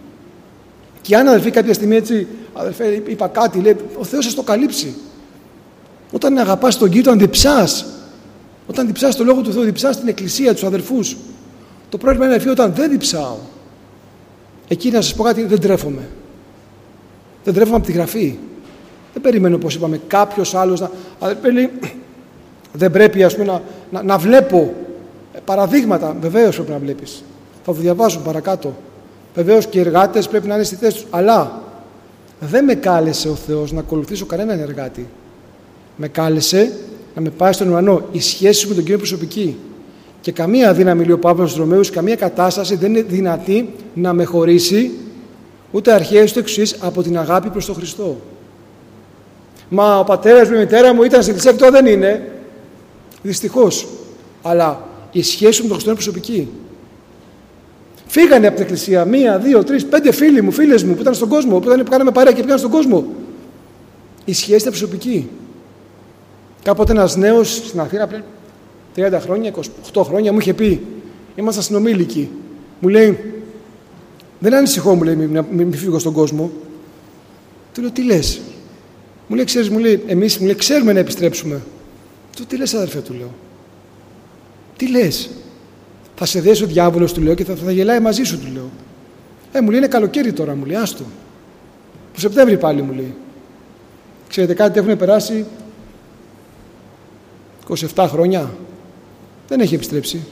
Και αν, αδελφοί, κάποια στιγμή έτσι, αδελφέ, είπα κάτι, λέει, ο Θεός σας το καλύψει. Όταν αγαπάς τον Κύριο, όταν διψάς, όταν διψάς το Λόγο του Θεού, διψάς την Εκκλησία, τους αδελφούς. Το πρόβλημα είναι, αδελφοί, όταν δεν διψάω, εκεί να σας πω κάτι, δεν τρέφομαι. Δεν τρέφομαι από τη Γραφή. Δεν περιμένω, όπως είπαμε, κάποιος άλλος δεν πρέπει, ας πούμε, να βλέπω παραδείγματα. Βεβαίως πρέπει να βλέπεις. Θα το διαβάζω παρακάτω. Βεβαίως και οι εργάτες πρέπει να είναι στη θέση τους. Αλλά δεν με κάλεσε ο Θεός να ακολουθήσω κανέναν εργάτη. Με κάλεσε να με πάει στον ουρανό. Η σχέση με τον Κύριο προσωπική. Και καμία δύναμη, λέει ο Παύλος στους Ρωμαίους, καμία κατάσταση δεν είναι δυνατή να με χωρίσει, ούτε αρχαίες ούτε εξουσίες, από την αγάπη προς τον Χριστό. Μα ο πατέρας μου, η μητέρα μου ήταν στην Εκκλησία και τώρα δεν είναι. Δυστυχώς. Αλλά η σχέση με τον Χριστό είναι προσωπική. Φύγανε από την εκκλησία 1, 2, 3, 5 φίλοι μου, φίλες μου που ήταν στον κόσμο, που κάναμε παρέα και πήγαν στον κόσμο. Η σχέση ήταν προσωπική. Κάποτε ένας νέος στην Αθήνα πριν 30 χρόνια, 28 χρόνια μου είχε πει, ήμασταν συνομήλικοι. Μου λέει, δεν ανησυχώ, μου λέει, μην φύγω στον κόσμο. Του λέω, τι λες? Μου λέει, ξέρεις, εμείς ξέρουμε να επιστρέψουμε. Του τι λες, αδερφέ, του λέω. Τι λες? Θα σε δέσει ο διάβολος, του λέω, και θα γελάει μαζί σου, του λέω. Μου λέει, είναι καλοκαίρι τώρα, μου λέει, άστο. Το Σεπτέμβρη πάλι, μου λέει. Ξέρετε κάτι, έχουν περάσει 27 χρόνια. Δεν έχει επιστρέψει.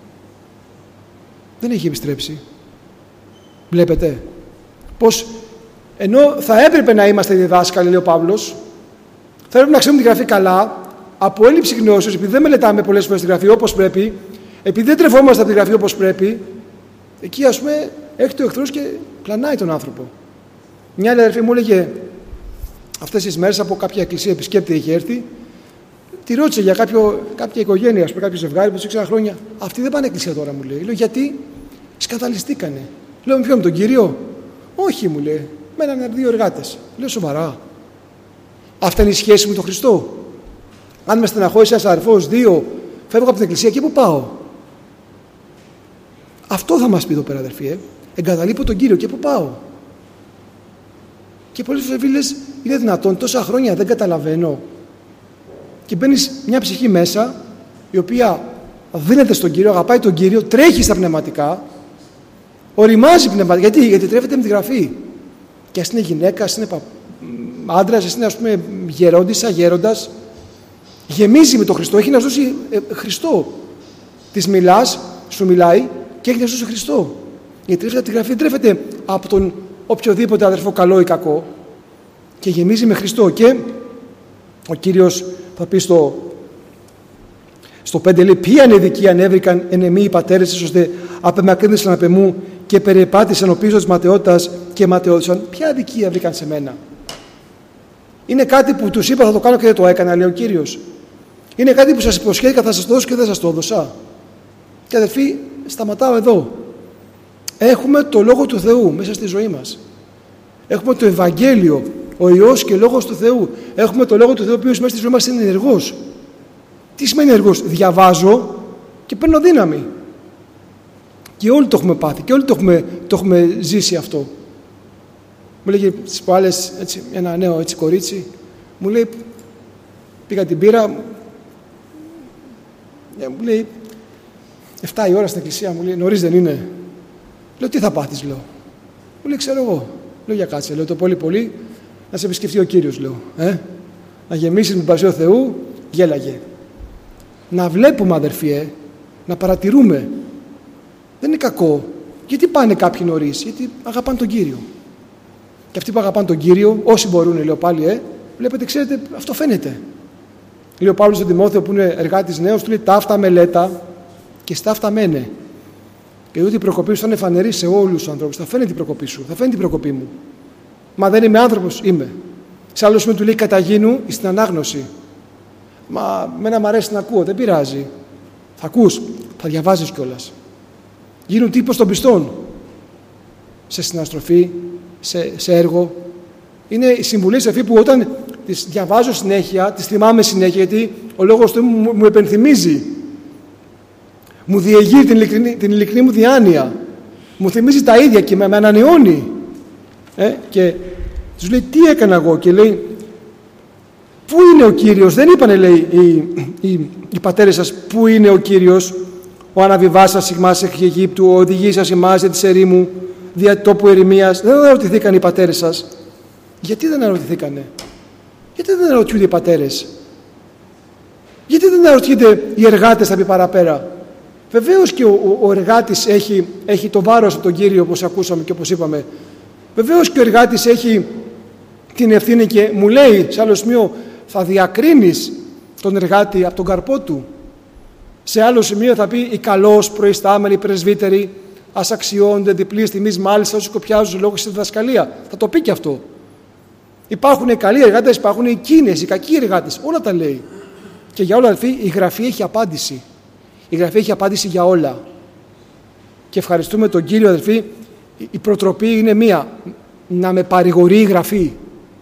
Δεν έχει επιστρέψει. Βλέπετε πως ενώ θα έπρεπε να είμαστε διδάσκαλοι, λέει ο Παύλος, θα έπρεπε να ξέρουμε τη Γραφή καλά, από έλλειψη γνώσεως, επειδή δεν μελετάμε πολλές φορές τη Γραφή όπως πρέπει, επειδή δεν τρεφόμαστε από τη Γραφή όπως πρέπει, εκεί ας πούμε έρχεται ο εχθρός και πλανάει τον άνθρωπο. Μια άλλη αδερφή μου έλεγε αυτές τις μέρες από κάποια εκκλησία επισκέπτη είχε έρθει, τη ρώτησε για κάποια οικογένεια, ας πούμε, κάποιο ζευγάρι που τους ήξερα χρόνια. Αυτοί δεν πάνε εκκλησία τώρα, μου λέει. Λέω, γιατί? Σκαταλιστήκανε. Λέω, με ποιον, με τον Κύριο? Όχι, μου λέει. Με έναν 2 εργάτες. Λέω, σοβαρά? Αυτά είναι η σχέση με τον Χριστό? Αν με στεναχώρησε ένας αδερφός, 2, φεύγω από την εκκλησία και πού πάω? Αυτό θα μας πει εδώ πέρα, αδερφοί. Εγκαταλείπω τον Κύριο και πού πάω? Και πολλές φορές φίλες, είναι δυνατόν τόσα χρόνια δεν καταλαβαίνω? Και μπαίνεις μια ψυχή μέσα, η οποία δίνεται στον Κύριο, αγαπάει τον Κύριο, τρέχει στα πνευματικά, οριμάζει πνευματικά. Γιατί τρέφεται με τη Γραφή. Και ας είναι γυναίκα, ας είναι άντρας, ας είναι, ας πούμε, γερόντισσα, γέροντας, γεμίζει με τον Χριστό, έχει να σου δώσει Χριστό. Της μιλάς, σου μιλάει και έχει να σου δώσει Χριστό. Γιατί τρέφεται από τη Γραφή, τρέφεται από τον οποιοδήποτε αδερφό καλό ή κακό και γεμίζει με Χριστό. Και ο Κύριος θα πει στο 5, λέει, ποια ανεδικοί ανέβηκαν ενεμοί οι πατέρες σας, ώστε απεμακρύνθησαν απ' εμού και περιεπάτησαν ο πίσω της ματαιότητας και ματαιώδησαν. Ποια αδικία βρήκαν σε μένα? Είναι κάτι που τους είπα θα το κάνω και δεν το έκανα, λέει ο Κύριος? Είναι κάτι που σας υποσχέθηκα θα σας το δώσω και δεν σας το έδωσα? Και αδελφοί, σταματάω εδώ. Έχουμε το Λόγο του Θεού μέσα στη ζωή μας. Έχουμε το Ευαγγέλιο, ο Υιός και Λόγος του Θεού. Έχουμε το Λόγο του Θεού, ο οποίος μέσα στη ζωή μας είναι ενεργός. Τι σημαίνει ενεργός? Διαβάζω και παίρνω δύναμη. Και όλοι το έχουμε πάθει και όλοι το έχουμε ζήσει αυτό. Μου λέγε στις προάλλες ένα νέο έτσι, κορίτσι, μου λέει, πήγα την πήρα, μου λέει 7 η ώρα στην εκκλησία, μου λέει, νωρίς δεν είναι? Λέω, τι θα πάθεις, λέω? Μου λέει, ξέρω εγώ. Λέω, για κάτσε, λέω, το πολύ να σε επισκεφτεί ο Κύριος, λέω. Να γεμίσεις με την παρουσία του Θεού. Γέλαγε. Να βλέπουμε, αδερφοί, να παρατηρούμε. Δεν είναι κακό. Γιατί πάνε κάποιοι νωρίς? Γιατί αγαπάνε τον Κύριο. Και αυτοί που αγαπάνε τον Κύριο, όσοι μπορούν, λέω πάλι, βλέπετε, ξέρετε, αυτό φαίνεται. Λέει ο Παύλος στον Τιμόθεο, που είναι εργάτης νέος, του λέει, ταύτα μελέτα και σταύτα μένε. Και ότι η προκοπή σου θα είναι φανερή σε όλους τους ανθρώπους. Θα φαίνεται η προκοπή σου, θα φαίνεται η προκοπή μου. Μα δεν είμαι άνθρωπος? Είμαι. Σε άλλο σημείο του λέει, καταγίνου στην ανάγνωση. Μα μένα μου αρέσει να ακούω, δεν πειράζει. Θα ακούς, θα διαβάζεις κιόλας. Γίνουν τύπος των πιστών. Σε συναστροφή, σε έργο. Είναι οι συμβουλές αυτοί που όταν τις διαβάζω συνέχεια, τις θυμάμαι συνέχεια, γιατί ο Λόγος του μου επενθυμίζει. Μου διεγείρει την ειλικρινή μου διάνοια. Μου θυμίζει τα ίδια και με ανανεώνει. Και τους λέει, τι έκανα εγώ? Και λέει, πού είναι ο Κύριος? Δεν είπανε, λέει, οι πατέρες σας, πού είναι ο Κύριος? Ο αναβιβάς σας ηγμάς εκ Αιγύπτου, ο οδηγείς σας ημάς της ερήμου, δια τόπου ερημίας. Δεν αναρωτηθήκαν οι πατέρες σας. Γιατί δεν αναρωτηθήκανε? Γιατί δεν αναρωτιούνται οι πατέρες? Γιατί δεν αναρωτιούνται οι εργάτες, θα πει παραπέρα? Βεβαίως και ο εργάτης έχει το βάρος από τον Κύριο, όπως ακούσαμε και όπως είπαμε. Βεβαίως και ο εργάτης έχει την ευθύνη και μου λέει σε άλλο σημείο, θα διακρίνεις τον εργάτη από τον καρπό του. Σε άλλο σημείο θα πει, οι καλώς προϊστάμενοι πρεσβύτεροι ας αξιώνονται διπλής τιμής, μάλιστα όσοι κοπιάζουν λόγω στη διδασκαλία. Θα το πει και αυτό. Υπάρχουν οι καλοί εργάτες, υπάρχουν οι κίνες, οι κακοί εργάτες. Όλα τα λέει. Και για όλα, αδελφοί, η Γραφή έχει απάντηση. Η Γραφή έχει απάντηση για όλα. Και ευχαριστούμε τον Κύριο, αδελφοί. Η προτροπή είναι μία. Να με παρηγορεί η Γραφή.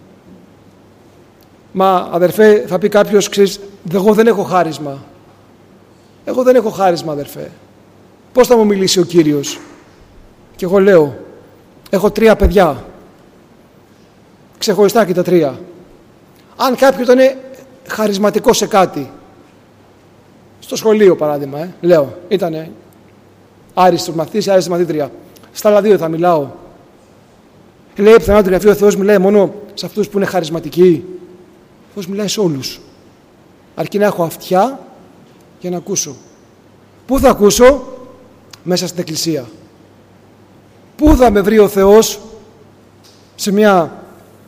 Μα, αδερφέ, θα πει κάποιος, ξέρεις, εγώ δεν έχω χάρισμα. Εγώ δεν έχω χάρισμα, αδερφέ. Πώς θα μου μιλήσει ο Κύριος? Και εγώ λέω, έχω 3 παιδιά. Ξεχωριστά και τα 3. Αν κάποιος ήταν χαρισματικό σε κάτι, στο σχολείο παράδειγμα, λέω, ήτανε άριστος μαθητής ή άριστη μαθήτρια, στα άλλα 2 θα μιλάω. Λέει πιθανά το Γραφείο, ο Θεός μιλάει μόνο σε αυτούς που είναι χαρισματικοί. Ο Θεός μιλάει σε όλους. Αρκεί να έχω αυτιά για να ακούσω. Πού θα ακούσω? Μέσα στην Εκκλησία. Πού θα με βρει ο Θεός? Σε μια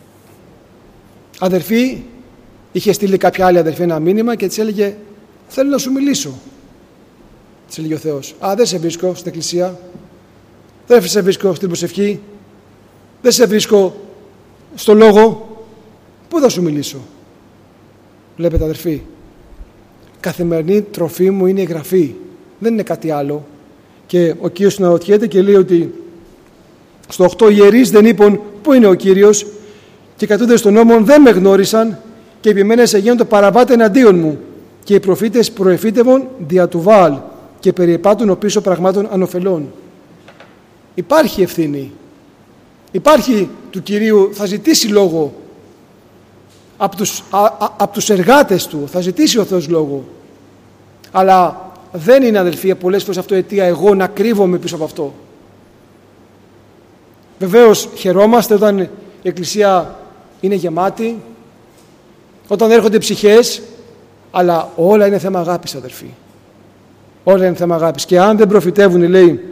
αδερφή είχε στείλει κάποια άλλη αδερφή ένα μήνυμα και της έλεγε, θέλω να σου μιλήσω. Της έλεγε ο Θεός, δεν σε βρίσκω στην Εκκλησία, δεν σε βρίσκω στην προσευχή, δεν σε βρίσκω στο λόγο, πού θα σου μιλήσω? Βλέπετε, αδερφοί, καθημερινή τροφή μου είναι η Γραφή, δεν είναι κάτι άλλο. Και ο Κύριος αναρωτιέται και λέει ότι στο 8 ιερείς δεν είπαν πού είναι ο Κύριος, και κατούδες στον νόμον δεν με γνώρισαν, και επιμένες εγένοντο παραβάτε εναντίον μου, και οι προφήτες προεφήτευον δια του Βαάλ, και περιεπάτουν ο πίσω πραγμάτων ανοφελών. Υπάρχει ευθύνη. Υπάρχει του Κυρίου, θα ζητήσει λόγο από τους εργάτες του, θα ζητήσει ο Θεός λόγο. Αλλά δεν είναι, αδελφοί, πολλές φορές αυτό αιτία εγώ να κρύβομαι πίσω από αυτό. Βεβαίως χαιρόμαστε όταν η Εκκλησία είναι γεμάτη, όταν έρχονται ψυχές, αλλά όλα είναι θέμα αγάπης, αδελφοί. Όλα είναι θέμα αγάπης. Και αν δεν προφητεύουν, λέει,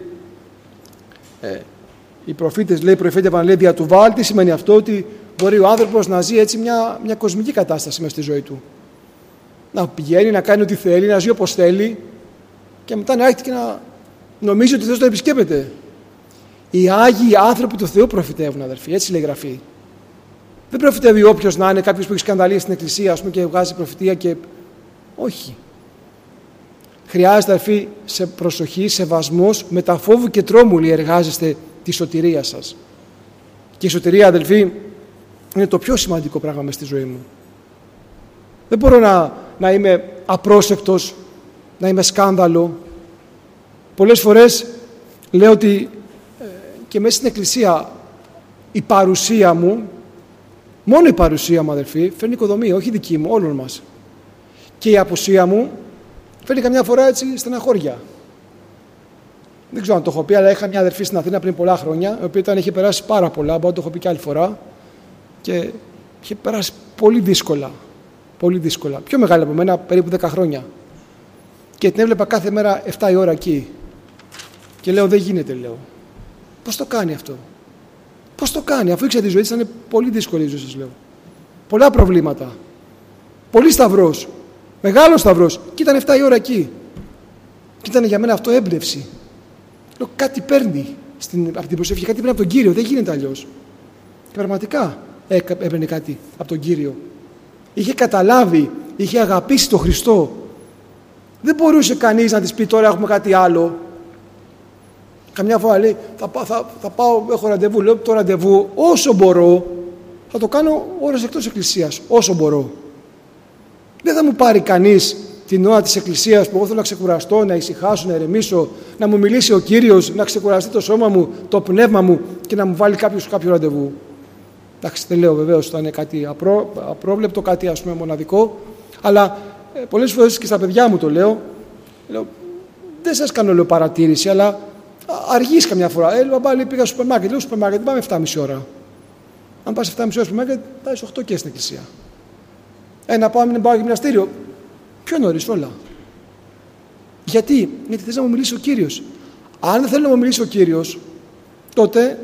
οι προφήτες, λέει, προφήτευαν, λέει, δια του Βαάλ, τι σημαίνει αυτό? Ότι μπορεί ο άνθρωπος να ζει έτσι μια κοσμική κατάσταση μέσα στη ζωή του. Να πηγαίνει, να κάνει ό,τι θέλει, να ζει όπως θέλει, και μετά να έρχεται και να νομίζει ότι ο Θεός τον επισκέπτεται. Οι Άγιοι άνθρωποι του Θεού προφητεύουν, αδερφοί, έτσι λέει η Γραφή. Δεν προφητεύει όποιος να είναι, κάποιος που έχει σκανδαλίσει στην Εκκλησία, ας πούμε, και βγάζει προφητεία και. Όχι. Χρειάζεται, αδερφοί, σε προσοχή, σεβασμός, με φόβου και τρόμου, λέει, εργάζεστε τη σωτηρία σας. Και η σωτηρία, αδελφοί, είναι το πιο σημαντικό πράγμα μες στη ζωή μου. Δεν μπορώ να είμαι απρόσεκτος, να είμαι σκάνδαλο. Πολλές φορές λέω ότι και μέσα στην Εκκλησία η παρουσία μου, μόνο η παρουσία μου, αδελφοί, φέρνει οικοδομία, όχι δική μου, όλων μας. Και η απουσία μου φέρνει καμιά φορά έτσι στεναχώρια. Δεν ξέρω αν το έχω πει, αλλά είχα μια αδερφή στην Αθήνα πριν πολλά χρόνια, η οποία είχε περάσει πάρα πολλά, μπορώ να το έχω πει και άλλη φορά, και είχε περάσει πολύ δύσκολα. Πολύ δύσκολα. Πιο μεγάλη από μένα, περίπου 10 χρόνια. Και την έβλεπα κάθε μέρα 7 η ώρα εκεί. Και λέω, δεν γίνεται, λέω. Πώς το κάνει αυτό? Πώς το κάνει? Αφού ήξερα τη ζωή της, ήταν πολύ δύσκολη η ζωή σας, λέω. Πολλά προβλήματα. Πολύ σταυρός. Μεγάλος σταυρός. Και ήταν 7 η ώρα εκεί. Και ήταν για μένα αυτό έμπνευση. Λέω, κάτι παίρνει από την προσευχή, κάτι παίρνει από τον Κύριο. Δεν γίνεται αλλιώς. Και πραγματικά έπαιρνε κάτι από τον Κύριο. Είχε καταλάβει, είχε αγαπήσει τον Χριστό. Δεν μπορούσε κανείς να της πει, τώρα έχουμε κάτι άλλο. Καμιά φορά λέει, θα πάω, έχω ραντεβού. Λέω, το ραντεβού όσο μπορώ θα το κάνω ώρες εκτός εκκλησίας, όσο μπορώ. Δεν θα μου πάρει κανείς την ώρα της εκκλησίας που εγώ θέλω να ξεκουραστώ, να ησυχάσω, να ερεμήσω, να μου μιλήσει ο Κύριος, να ξεκουραστεί το σώμα μου, το πνεύμα μου και να μου βάλει κάποιο ραντεβού. Εντάξει, δεν λέω βεβαίως ότι θα είναι κάτι απρόβλεπτο, κάτι ας πούμε μοναδικό, αλλά πολλές φορές και στα παιδιά μου το λέω, δεν σας κάνω, λέω, παρατήρηση, αλλά αργείς καμιά φορά. Μπαμπά, λέει, πήγα στο σούπερ μάρκετ. Λέω, σούπερ μάρκετ, πάμε 7,5 ώρα. Αν πας 7,5 ώρα στο σούπερ μάρκετ, θα είσαι 8 και στην εκκλησία. Να πάω γυμναστήριο. Πιο νωρίς όλα. Γιατί θες να μου μιλήσει ο Κύριος. Αν δεν θέλει να μου μιλήσει ο Κύριος, τότε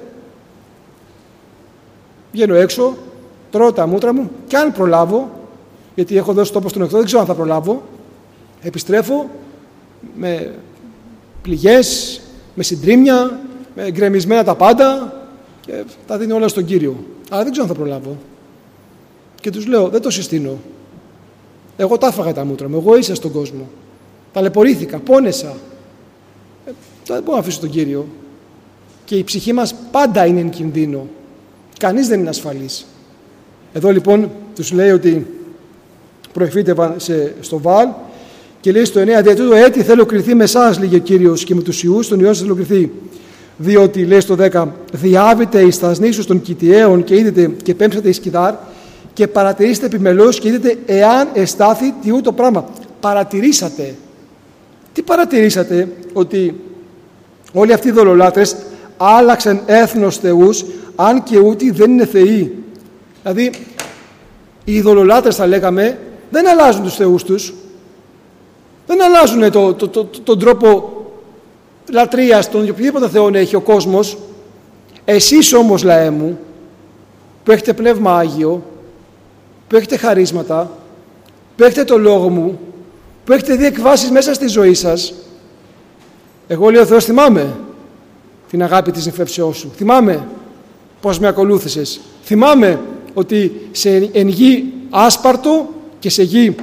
βγαίνω έξω, τρώω τα μούτρα μου και αν προλάβω, γιατί έχω δώσει τόπο στον εχθρό, δεν ξέρω αν θα προλάβω, επιστρέφω με πληγές, με συντρίμμια, με γκρεμισμένα τα πάντα και τα δίνω όλα στον Κύριο. Αλλά δεν ξέρω αν θα προλάβω. Και τους λέω, δεν το συστήνω. Εγώ τα έφαγα τα μούτρα μου, εγώ ίσα στον κόσμο. Ταλαιπωρήθηκα, πόνεσα. Δεν μπορώ να αφήσω τον Κύριο. Και η ψυχή μας πάντα είναι εν κινδύνο. Κανείς δεν είναι ασφαλής. Εδώ λοιπόν τους λέει ότι προεφήτευαν στο Βάλ και λέει στο 9: «Δια τούτο έτη θέλω κριθεί με εσάς, λέγει ο Κύριος, και με τους ιούς των ιών σας θέλω κριθεί. Διότι, λέει στο 10, διάβητε εις τας νήσους των Κιτιαίων και είδετε και πέμψατε εις Κιδάρ και παρατηρήσετε επιμελώς και είδετε εάν εστάθη τι ούτω πράγμα». Παρατηρήσατε. Τι παρατηρήσατε? Ότι όλοι αυτοί οι δολολάτρες άλλαξαν έθνος θεούς, αν και ούτοι δεν είναι θεοί. Δηλαδή, οι ειδωλολάτρες, θα λέγαμε, δεν αλλάζουν τους θεούς τους. Δεν αλλάζουν τον τρόπο λατρείας, τον οποιοδήποτε θεόν έχει ο κόσμος. Εσείς όμως, λαέ μου, που έχετε Πνεύμα Άγιο, που έχετε χαρίσματα, που έχετε το Λόγο μου, που έχετε δει εκβάσεις μέσα στη ζωή σας. Εγώ, λέει ο Θεός, θυμάμαι την αγάπη της νυφεύσεώς σου. Θυμάμαι πώς με ακολούθησες. Θυμάμαι ότι εν γη άσπαρτο και σε γη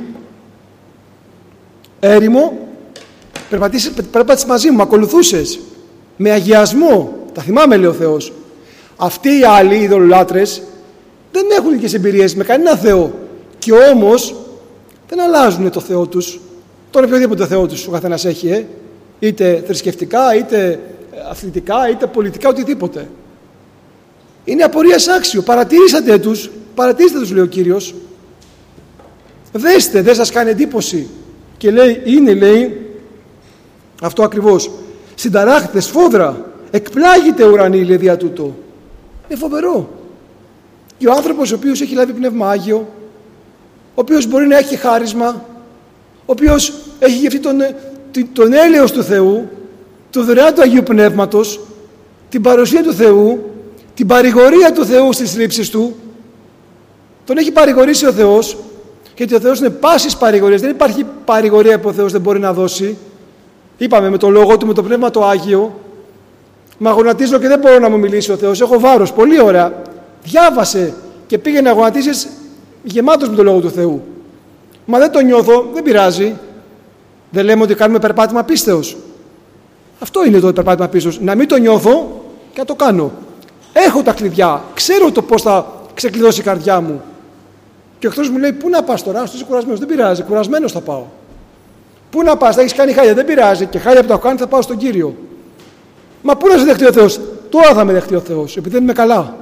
έρημο περπάτησες μαζί μου, με ακολουθούσες με αγιασμό. Τα θυμάμαι, λέει ο Θεός. Αυτοί οι άλλοι, οι ειδωλολάτρες, δεν έχουν τέτοιες εμπειρίες με κανένα Θεό και όμως δεν αλλάζουν το Θεό τους. Τώρα οποιοδήποτε Θεό τους ο καθένας έχει, είτε θρησκευτικά, είτε αθλητικά, είτε πολιτικά, οτιδήποτε. Είναι απορίας άξιο. Παρατηρήσατε τους, λέει ο Κύριος. Δέστε, δεν σας κάνει εντύπωση? Και λέει, λέει, αυτό ακριβώς. Συνταράχτε, σφόδρα, εκπλάγεται ουρανή, λέει, δια τούτο. Είναι φοβερό. Και ο άνθρωπος ο οποίος έχει λάβει Πνεύμα Άγιο, ο οποίος μπορεί να έχει χάρισμα, ο οποίος έχει γευτεί τον έλεος του Θεού, το δωρεάν του Αγίου Πνεύματος, την παρουσία του Θεού, την παρηγορία του Θεού στις λήψεις του, τον έχει παρηγορήσει ο Θεός, γιατί ο Θεός είναι πάσης παρηγορίας. Δεν υπάρχει παρηγορία που ο Θεός δεν μπορεί να δώσει. Είπαμε, με το Λόγο του, με το Πνεύμα το Άγιο. Μα γονατίζω και δεν μπορώ να μου μιλήσει ο Θεός. Έχω βάρος. Πολύ ωραία. Διάβασε και πήγαινε να γονατίσεις γεμάτος με το Λόγο του Θεού. Μα δεν το νιώθω, δεν πειράζει. Δεν λέμε ότι κάνουμε περπάτημα πίστεως. Αυτό είναι το περπάτημα πίστεως. Να μην το νιώθω και να το κάνω. Έχω τα κλειδιά. Ξέρω το πώς θα ξεκλειδώσει η καρδιά μου. Και ο εχθρός μου λέει: πού να πας τώρα? Είσαι κουρασμένος. Δεν πειράζει. Κουρασμένος θα πάω. Πού να πας? Θα έχεις κάνει χάλια. Δεν πειράζει. Και χάλια που τα έχω κάνει θα πάω στον Κύριο. Μα πού να σε δεχτεί ο Θεός? Τώρα θα με δεχτεί ο Θεός, επειδή δεν είμαι καλά.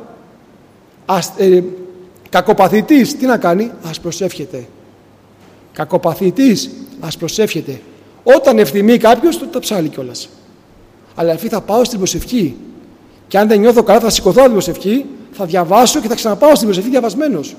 Κακοπαθητής, τι να κάνει? Ας προσεύχεται. Κακοπαθητής, ας προσεύχεται. Όταν ευθυμεί κάποιος, τότε τα ψάλει κιόλας. Αλλά εφή θα πάω στην προσευχή. Και αν δεν νιώθω καλά, θα σηκωθώ από την προσευχή, θα διαβάσω και θα ξαναπάω στην προσευχή διαβασμένος.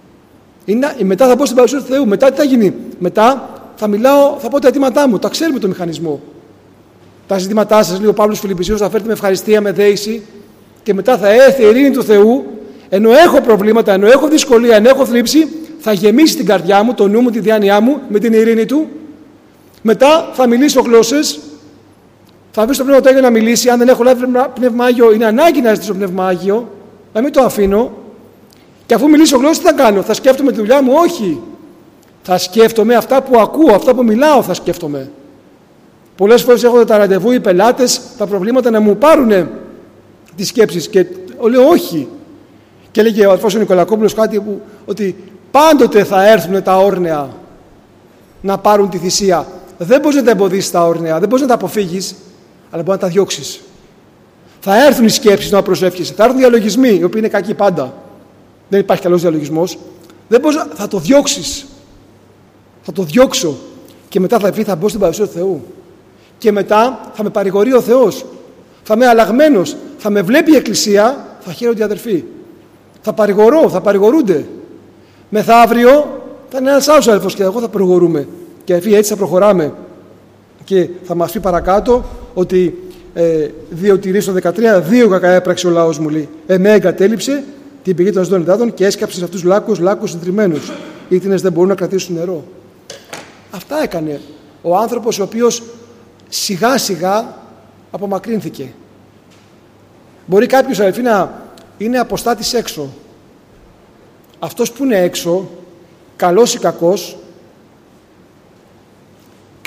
Μετά θα μπω στην παρουσία του Θεού. Μετά τι θα γίνει? Μετά θα μιλάω, θα πω τα αιτήματά μου. Τα ξέρουμε το μηχανισμό. Τα ζητήματά σας, λέει ο Παύλος Φιλιππισίους, θα φέρετε με ευχαριστία, με δέηση. Και μετά θα έρθει η ειρήνη του Θεού. Ενώ έχω προβλήματα, ενώ έχω δυσκολία, ενώ έχω θλίψη, θα γεμίσει την καρδιά μου, το νου μου, τη διάνοιά μου με την ειρήνη του. Μετά θα μιλήσω γλώσσες. Θα βρει το Πνεύμα του Άγιο να μιλήσει. Αν δεν έχω λάβει Πνεύμα Άγιο, είναι ανάγκη να ζητήσω Πνεύμα Άγιο. Να μην το αφήνω. Και αφού μιλήσω γλώσσες, τι θα κάνω? Θα σκέφτομαι τη δουλειά μου? Όχι. Θα σκέφτομαι αυτά που ακούω, αυτά που μιλάω, θα σκέφτομαι. Πολλές φορές έχω τα ραντεβού, οι πελάτες, τα προβλήματα να μου πάρουν τις σκέψεις. Και λέω όχι. Και έλεγε ο αδερφός ο Νικολακόπουλος κάτι ότι πάντοτε θα έρθουν τα όρνεα να πάρουν τη θυσία. Δεν μπορείς να τα εμποδίσεις τα όρνεα, δεν μπορείς να τα αποφύγεις, αλλά μπορείς να τα διώξεις. Θα έρθουν οι σκέψεις να προσεύχεσαι, θα έρθουν οι διαλογισμοί, οι οποίοι είναι κακοί πάντα. Δεν υπάρχει καλός διαλογισμός. Δεν μπορείς θα το διώξεις. Θα το διώξω. Και μετά θα μπω στην παρουσία του Θεού. Και μετά θα με παρηγορεί ο Θεός. Θα είμαι αλλαγμένος. Θα με βλέπει η Εκκλησία, θα χαίρονται οι αδερφοί. Θα παρηγορώ, θα παρηγορούνται. Μεθαύριο θα είναι ένας άλλος αδερφός και εγώ θα παρηγορούμε. Και έτσι θα προχωράμε. Και θα μας πει παρακάτω ότι διότι στο 13 δύο κακά έπραξε ο λαός μου, λέει. Με εγκατέλειψε την πηγή των ζώων υδάτων και έσκαψε σε αυτούς λάκους συντριμμένους. Οι ήττινες δεν μπορούν να κρατήσουν νερό. Αυτά έκανε ο άνθρωπος ο οποίος σιγά σιγά απομακρύνθηκε. Μπορεί κάποιος, αδελφοί, να είναι αποστάτης έξω. Αυτός που είναι έξω, καλός ή κακός,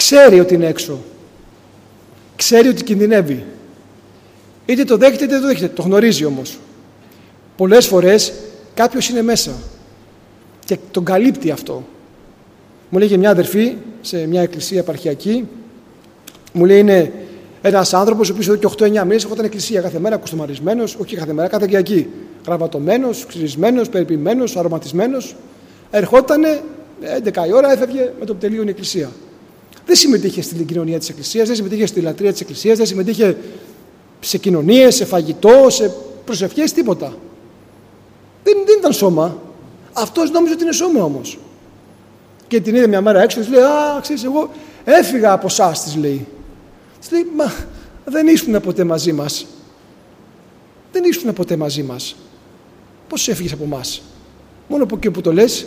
ξέρει ότι είναι έξω. Ξέρει ότι κινδυνεύει. Είτε το δέχεται είτε δεν το δέχεται. Το γνωρίζει όμως. Πολλές φορές κάποιος είναι μέσα και τον καλύπτει αυτό. Μου λέγε μια αδερφή σε μια εκκλησία επαρχιακή, μου λέει είναι ένας άνθρωπος ο οποίος εδώ και 8-9 μήνες ερχόταν εκκλησία κάθε μέρα, κουστομαρισμένος, όχι κάθε μέρα, κάθε Κυριακή. Γραβατωμένος, ξυρισμένος, περιποιημένος, αρωματισμένος. Ερχότανε 11 η ώρα, έφευγε με το που τελείωνε η εκκλησία. Δεν συμμετείχε στην κοινωνία της εκκλησίας, δεν συμμετείχε στη λατρεία της εκκλησίας, δεν συμμετείχε σε κοινωνίες, σε φαγητό, σε προσευχές, τίποτα. Δεν ήταν σώμα. Αυτός νόμιζε ότι είναι σώμα όμως. Και την είδε μια μέρα έξω, της λέει: «Α, ξέρεις, εγώ έφυγα από εσάς», της λέει. Της λέει: «Μα δεν ήσουν ποτέ μαζί μας. Δεν ήσουν ποτέ μαζί μας. Πώς έφυγες από εμάς? Μόνο από εκεί που το λες,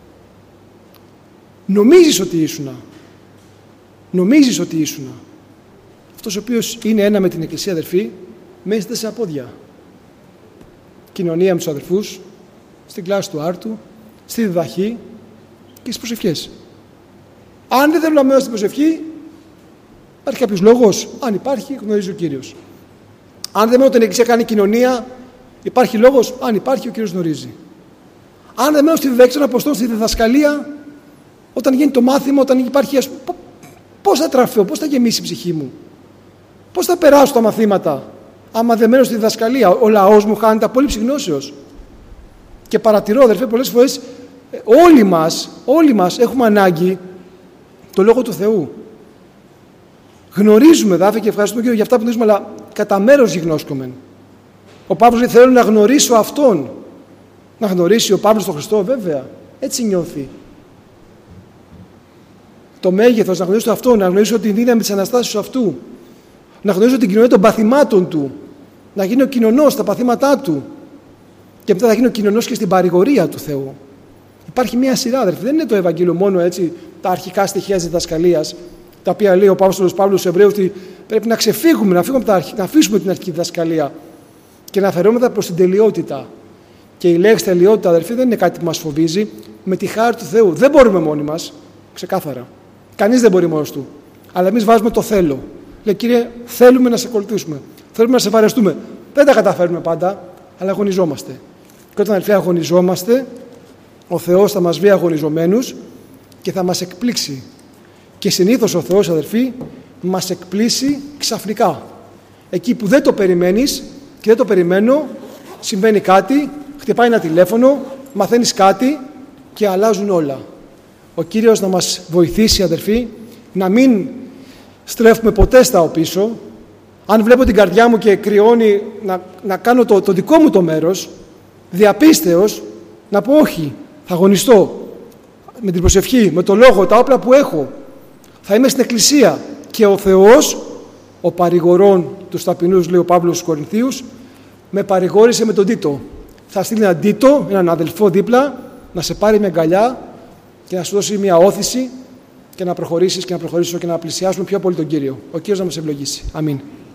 νομίζεις ότι ήσουνα. Νομίζεις ότι ήσουνα». Αυτός ο οποίος είναι ένα με την Εκκλησία, αδερφοί, μένει σε πόδια. Κοινωνία με τους αδερφούς, στην κλάση του άρτου, στη διδαχή και στις προσευχές. Αν δεν θέλω να μένω στην προσευχή, υπάρχει κάποιος λόγος? Αν υπάρχει, γνωρίζει ο Κύριος. Αν δεν μένω στην Εκκλησία, κάνει κοινωνία, υπάρχει λόγος? Αν υπάρχει, ο Κύριος γνωρίζει. Αν δεν μένω στη διδαχή των Αποστόλων, στη διδασκαλία, όταν γίνει το μάθημα, όταν υπάρχει, πώς θα τραφώ, πώς θα γεμίσει η ψυχή μου, πώς θα περάσω τα μαθήματα, άμα δεν μένω στη διδασκαλία? Ο λαός μου χάνεται απόλυψη γνώσεως. Και παρατηρώ, αδερφέ, πολλές φορές όλοι μας έχουμε ανάγκη το Λόγο του Θεού. Γνωρίζουμε, δάφη, και ευχαριστούμε Κύριο για αυτά που γνωρίζουμε, αλλά κατά μέρος γιγνώσκομεν. Ο Παύλος λέει: θέλω να γνωρίσω Αυτόν. Να γνωρίσει ο Παύλος τον Χριστό, βέβαια. Έτσι νιώθει. Το μέγεθος, να γνωρίσω Αυτόν, να γνωρίσω την δύναμη της Αναστάσεως Αυτού. Να γνωρίσω την κοινωνία των παθημάτων Του. Να γίνω κοινωνός στα παθήματά Του. Και μετά θα γίνω κοινωνός και στην παρηγορία του Θεού. Υπάρχει μια σειρά, αδερφοί. Δεν είναι το Ευαγγέλιο μόνο έτσι, τα αρχικά στοιχεία της διδασκαλίας, τα οποία λέει ο Απόστολος Παύλος στους Εβραίους, ότι πρέπει να ξεφύγουμε, να αφήσουμε την αρχική διδασκαλία και να φερόμεθα προς την τελειότητα. Και η λέξη τελειότητα, αδερφοί, δεν είναι κάτι που μας φοβίζει. Με τη χάρη του Θεού. Δεν μπορούμε μόνοι μας, ξεκάθαρα. Κανείς δεν μπορεί μόνος του. Αλλά εμείς βάζουμε το θέλω. Λέει: Κύριε, θέλουμε να σε ακολουθήσουμε. Θέλουμε να σε βαρεστούμε. Δεν τα καταφέρνουμε πάντα, αλλά αγωνιζόμαστε. Και όταν, αδερφοί, αγωνιζόμαστε, ο Θεός θα μας βρει αγωνιζομένους και θα μας εκπλήξει. Και συνήθως ο Θεός, αδερφοί, μας εκπλήσει ξαφνικά. Εκεί που δεν το περιμένεις και δεν το περιμένω, συμβαίνει κάτι, χτυπάει ένα τηλέφωνο, μαθαίνεις κάτι και αλλάζουν όλα. Ο Κύριος να μας βοηθήσει, αδερφοί, να μην στρέφουμε ποτέ στα πίσω. Αν βλέπω την καρδιά μου και κρυώνει, να κάνω το δικό μου το μέρος, διαπίστεως, να πω όχι, θα αγωνιστώ με την προσευχή, με το λόγο, τα όπλα που έχω. Θα είμαι στην Εκκλησία και ο Θεός, ο παρηγορών τους ταπεινούς, λέει ο Παύλος στους Κορινθίους, με παρηγόρησε με τον Τίτο. Θα στείλει έναν Τίτο, έναν αδελφό δίπλα, να σε πάρει μια αγκαλιά και να σου δώσει μια όθηση και να προχωρήσεις και να προχωρήσω και να πλησιάσουμε πιο πολύ τον Κύριο. Ο Κύριος να μας ευλογήσει. Αμήν.